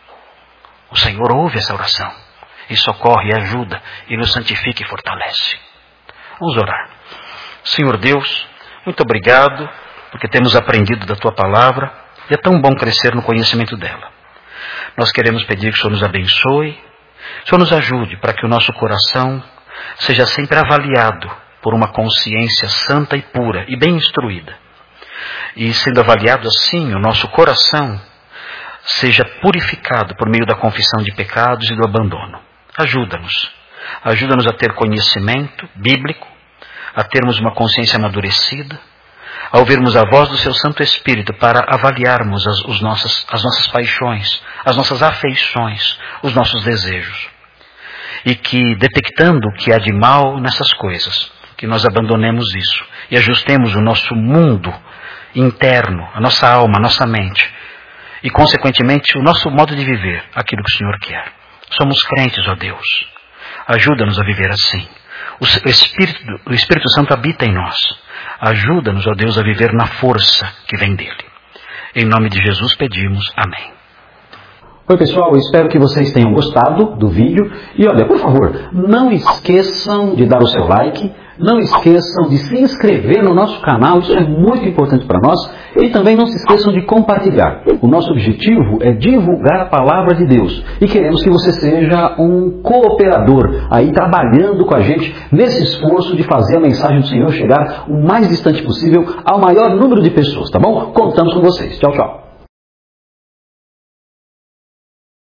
O Senhor ouve essa oração. E socorre, e ajuda, e nos santifica e fortalece. Vamos orar. Senhor Deus, muito obrigado, porque temos aprendido da Tua palavra, e é tão bom crescer no conhecimento dela. Nós queremos pedir que o Senhor nos abençoe, que o Senhor nos ajude para que o nosso coração seja sempre avaliado por uma consciência santa e pura, e bem instruída. E sendo avaliado assim, o nosso coração seja purificado por meio da confissão de pecados e do abandono. Ajuda-nos. Ajuda-nos a ter conhecimento bíblico, a termos uma consciência amadurecida, a ouvirmos a voz do Seu Santo Espírito para avaliarmos as, os nossas, as nossas paixões, as nossas afeições, os nossos desejos. E que, detectando o que há de mal nessas coisas, que nós abandonemos isso e ajustemos o nosso mundo interno, a nossa alma, a nossa mente, e, consequentemente, o nosso modo de viver, aquilo que o Senhor quer. Somos crentes, ó Deus. Ajuda-nos a viver assim. O Espírito, o Espírito Santo habita em nós. Ajuda-nos, ó Deus, a viver na força que vem dEle. Em nome de Jesus pedimos. Amém. Oi pessoal, eu espero que vocês tenham gostado do vídeo. E olha, por favor, não esqueçam de dar o seu like. Não esqueçam de se inscrever no nosso canal, isso é muito importante para nós. E também não se esqueçam de compartilhar. O nosso objetivo é divulgar a palavra de Deus. E queremos que você seja um cooperador, aí trabalhando com a gente nesse esforço de fazer a mensagem do Senhor chegar o mais distante possível ao maior número de pessoas, tá bom? Contamos com vocês. Tchau, tchau.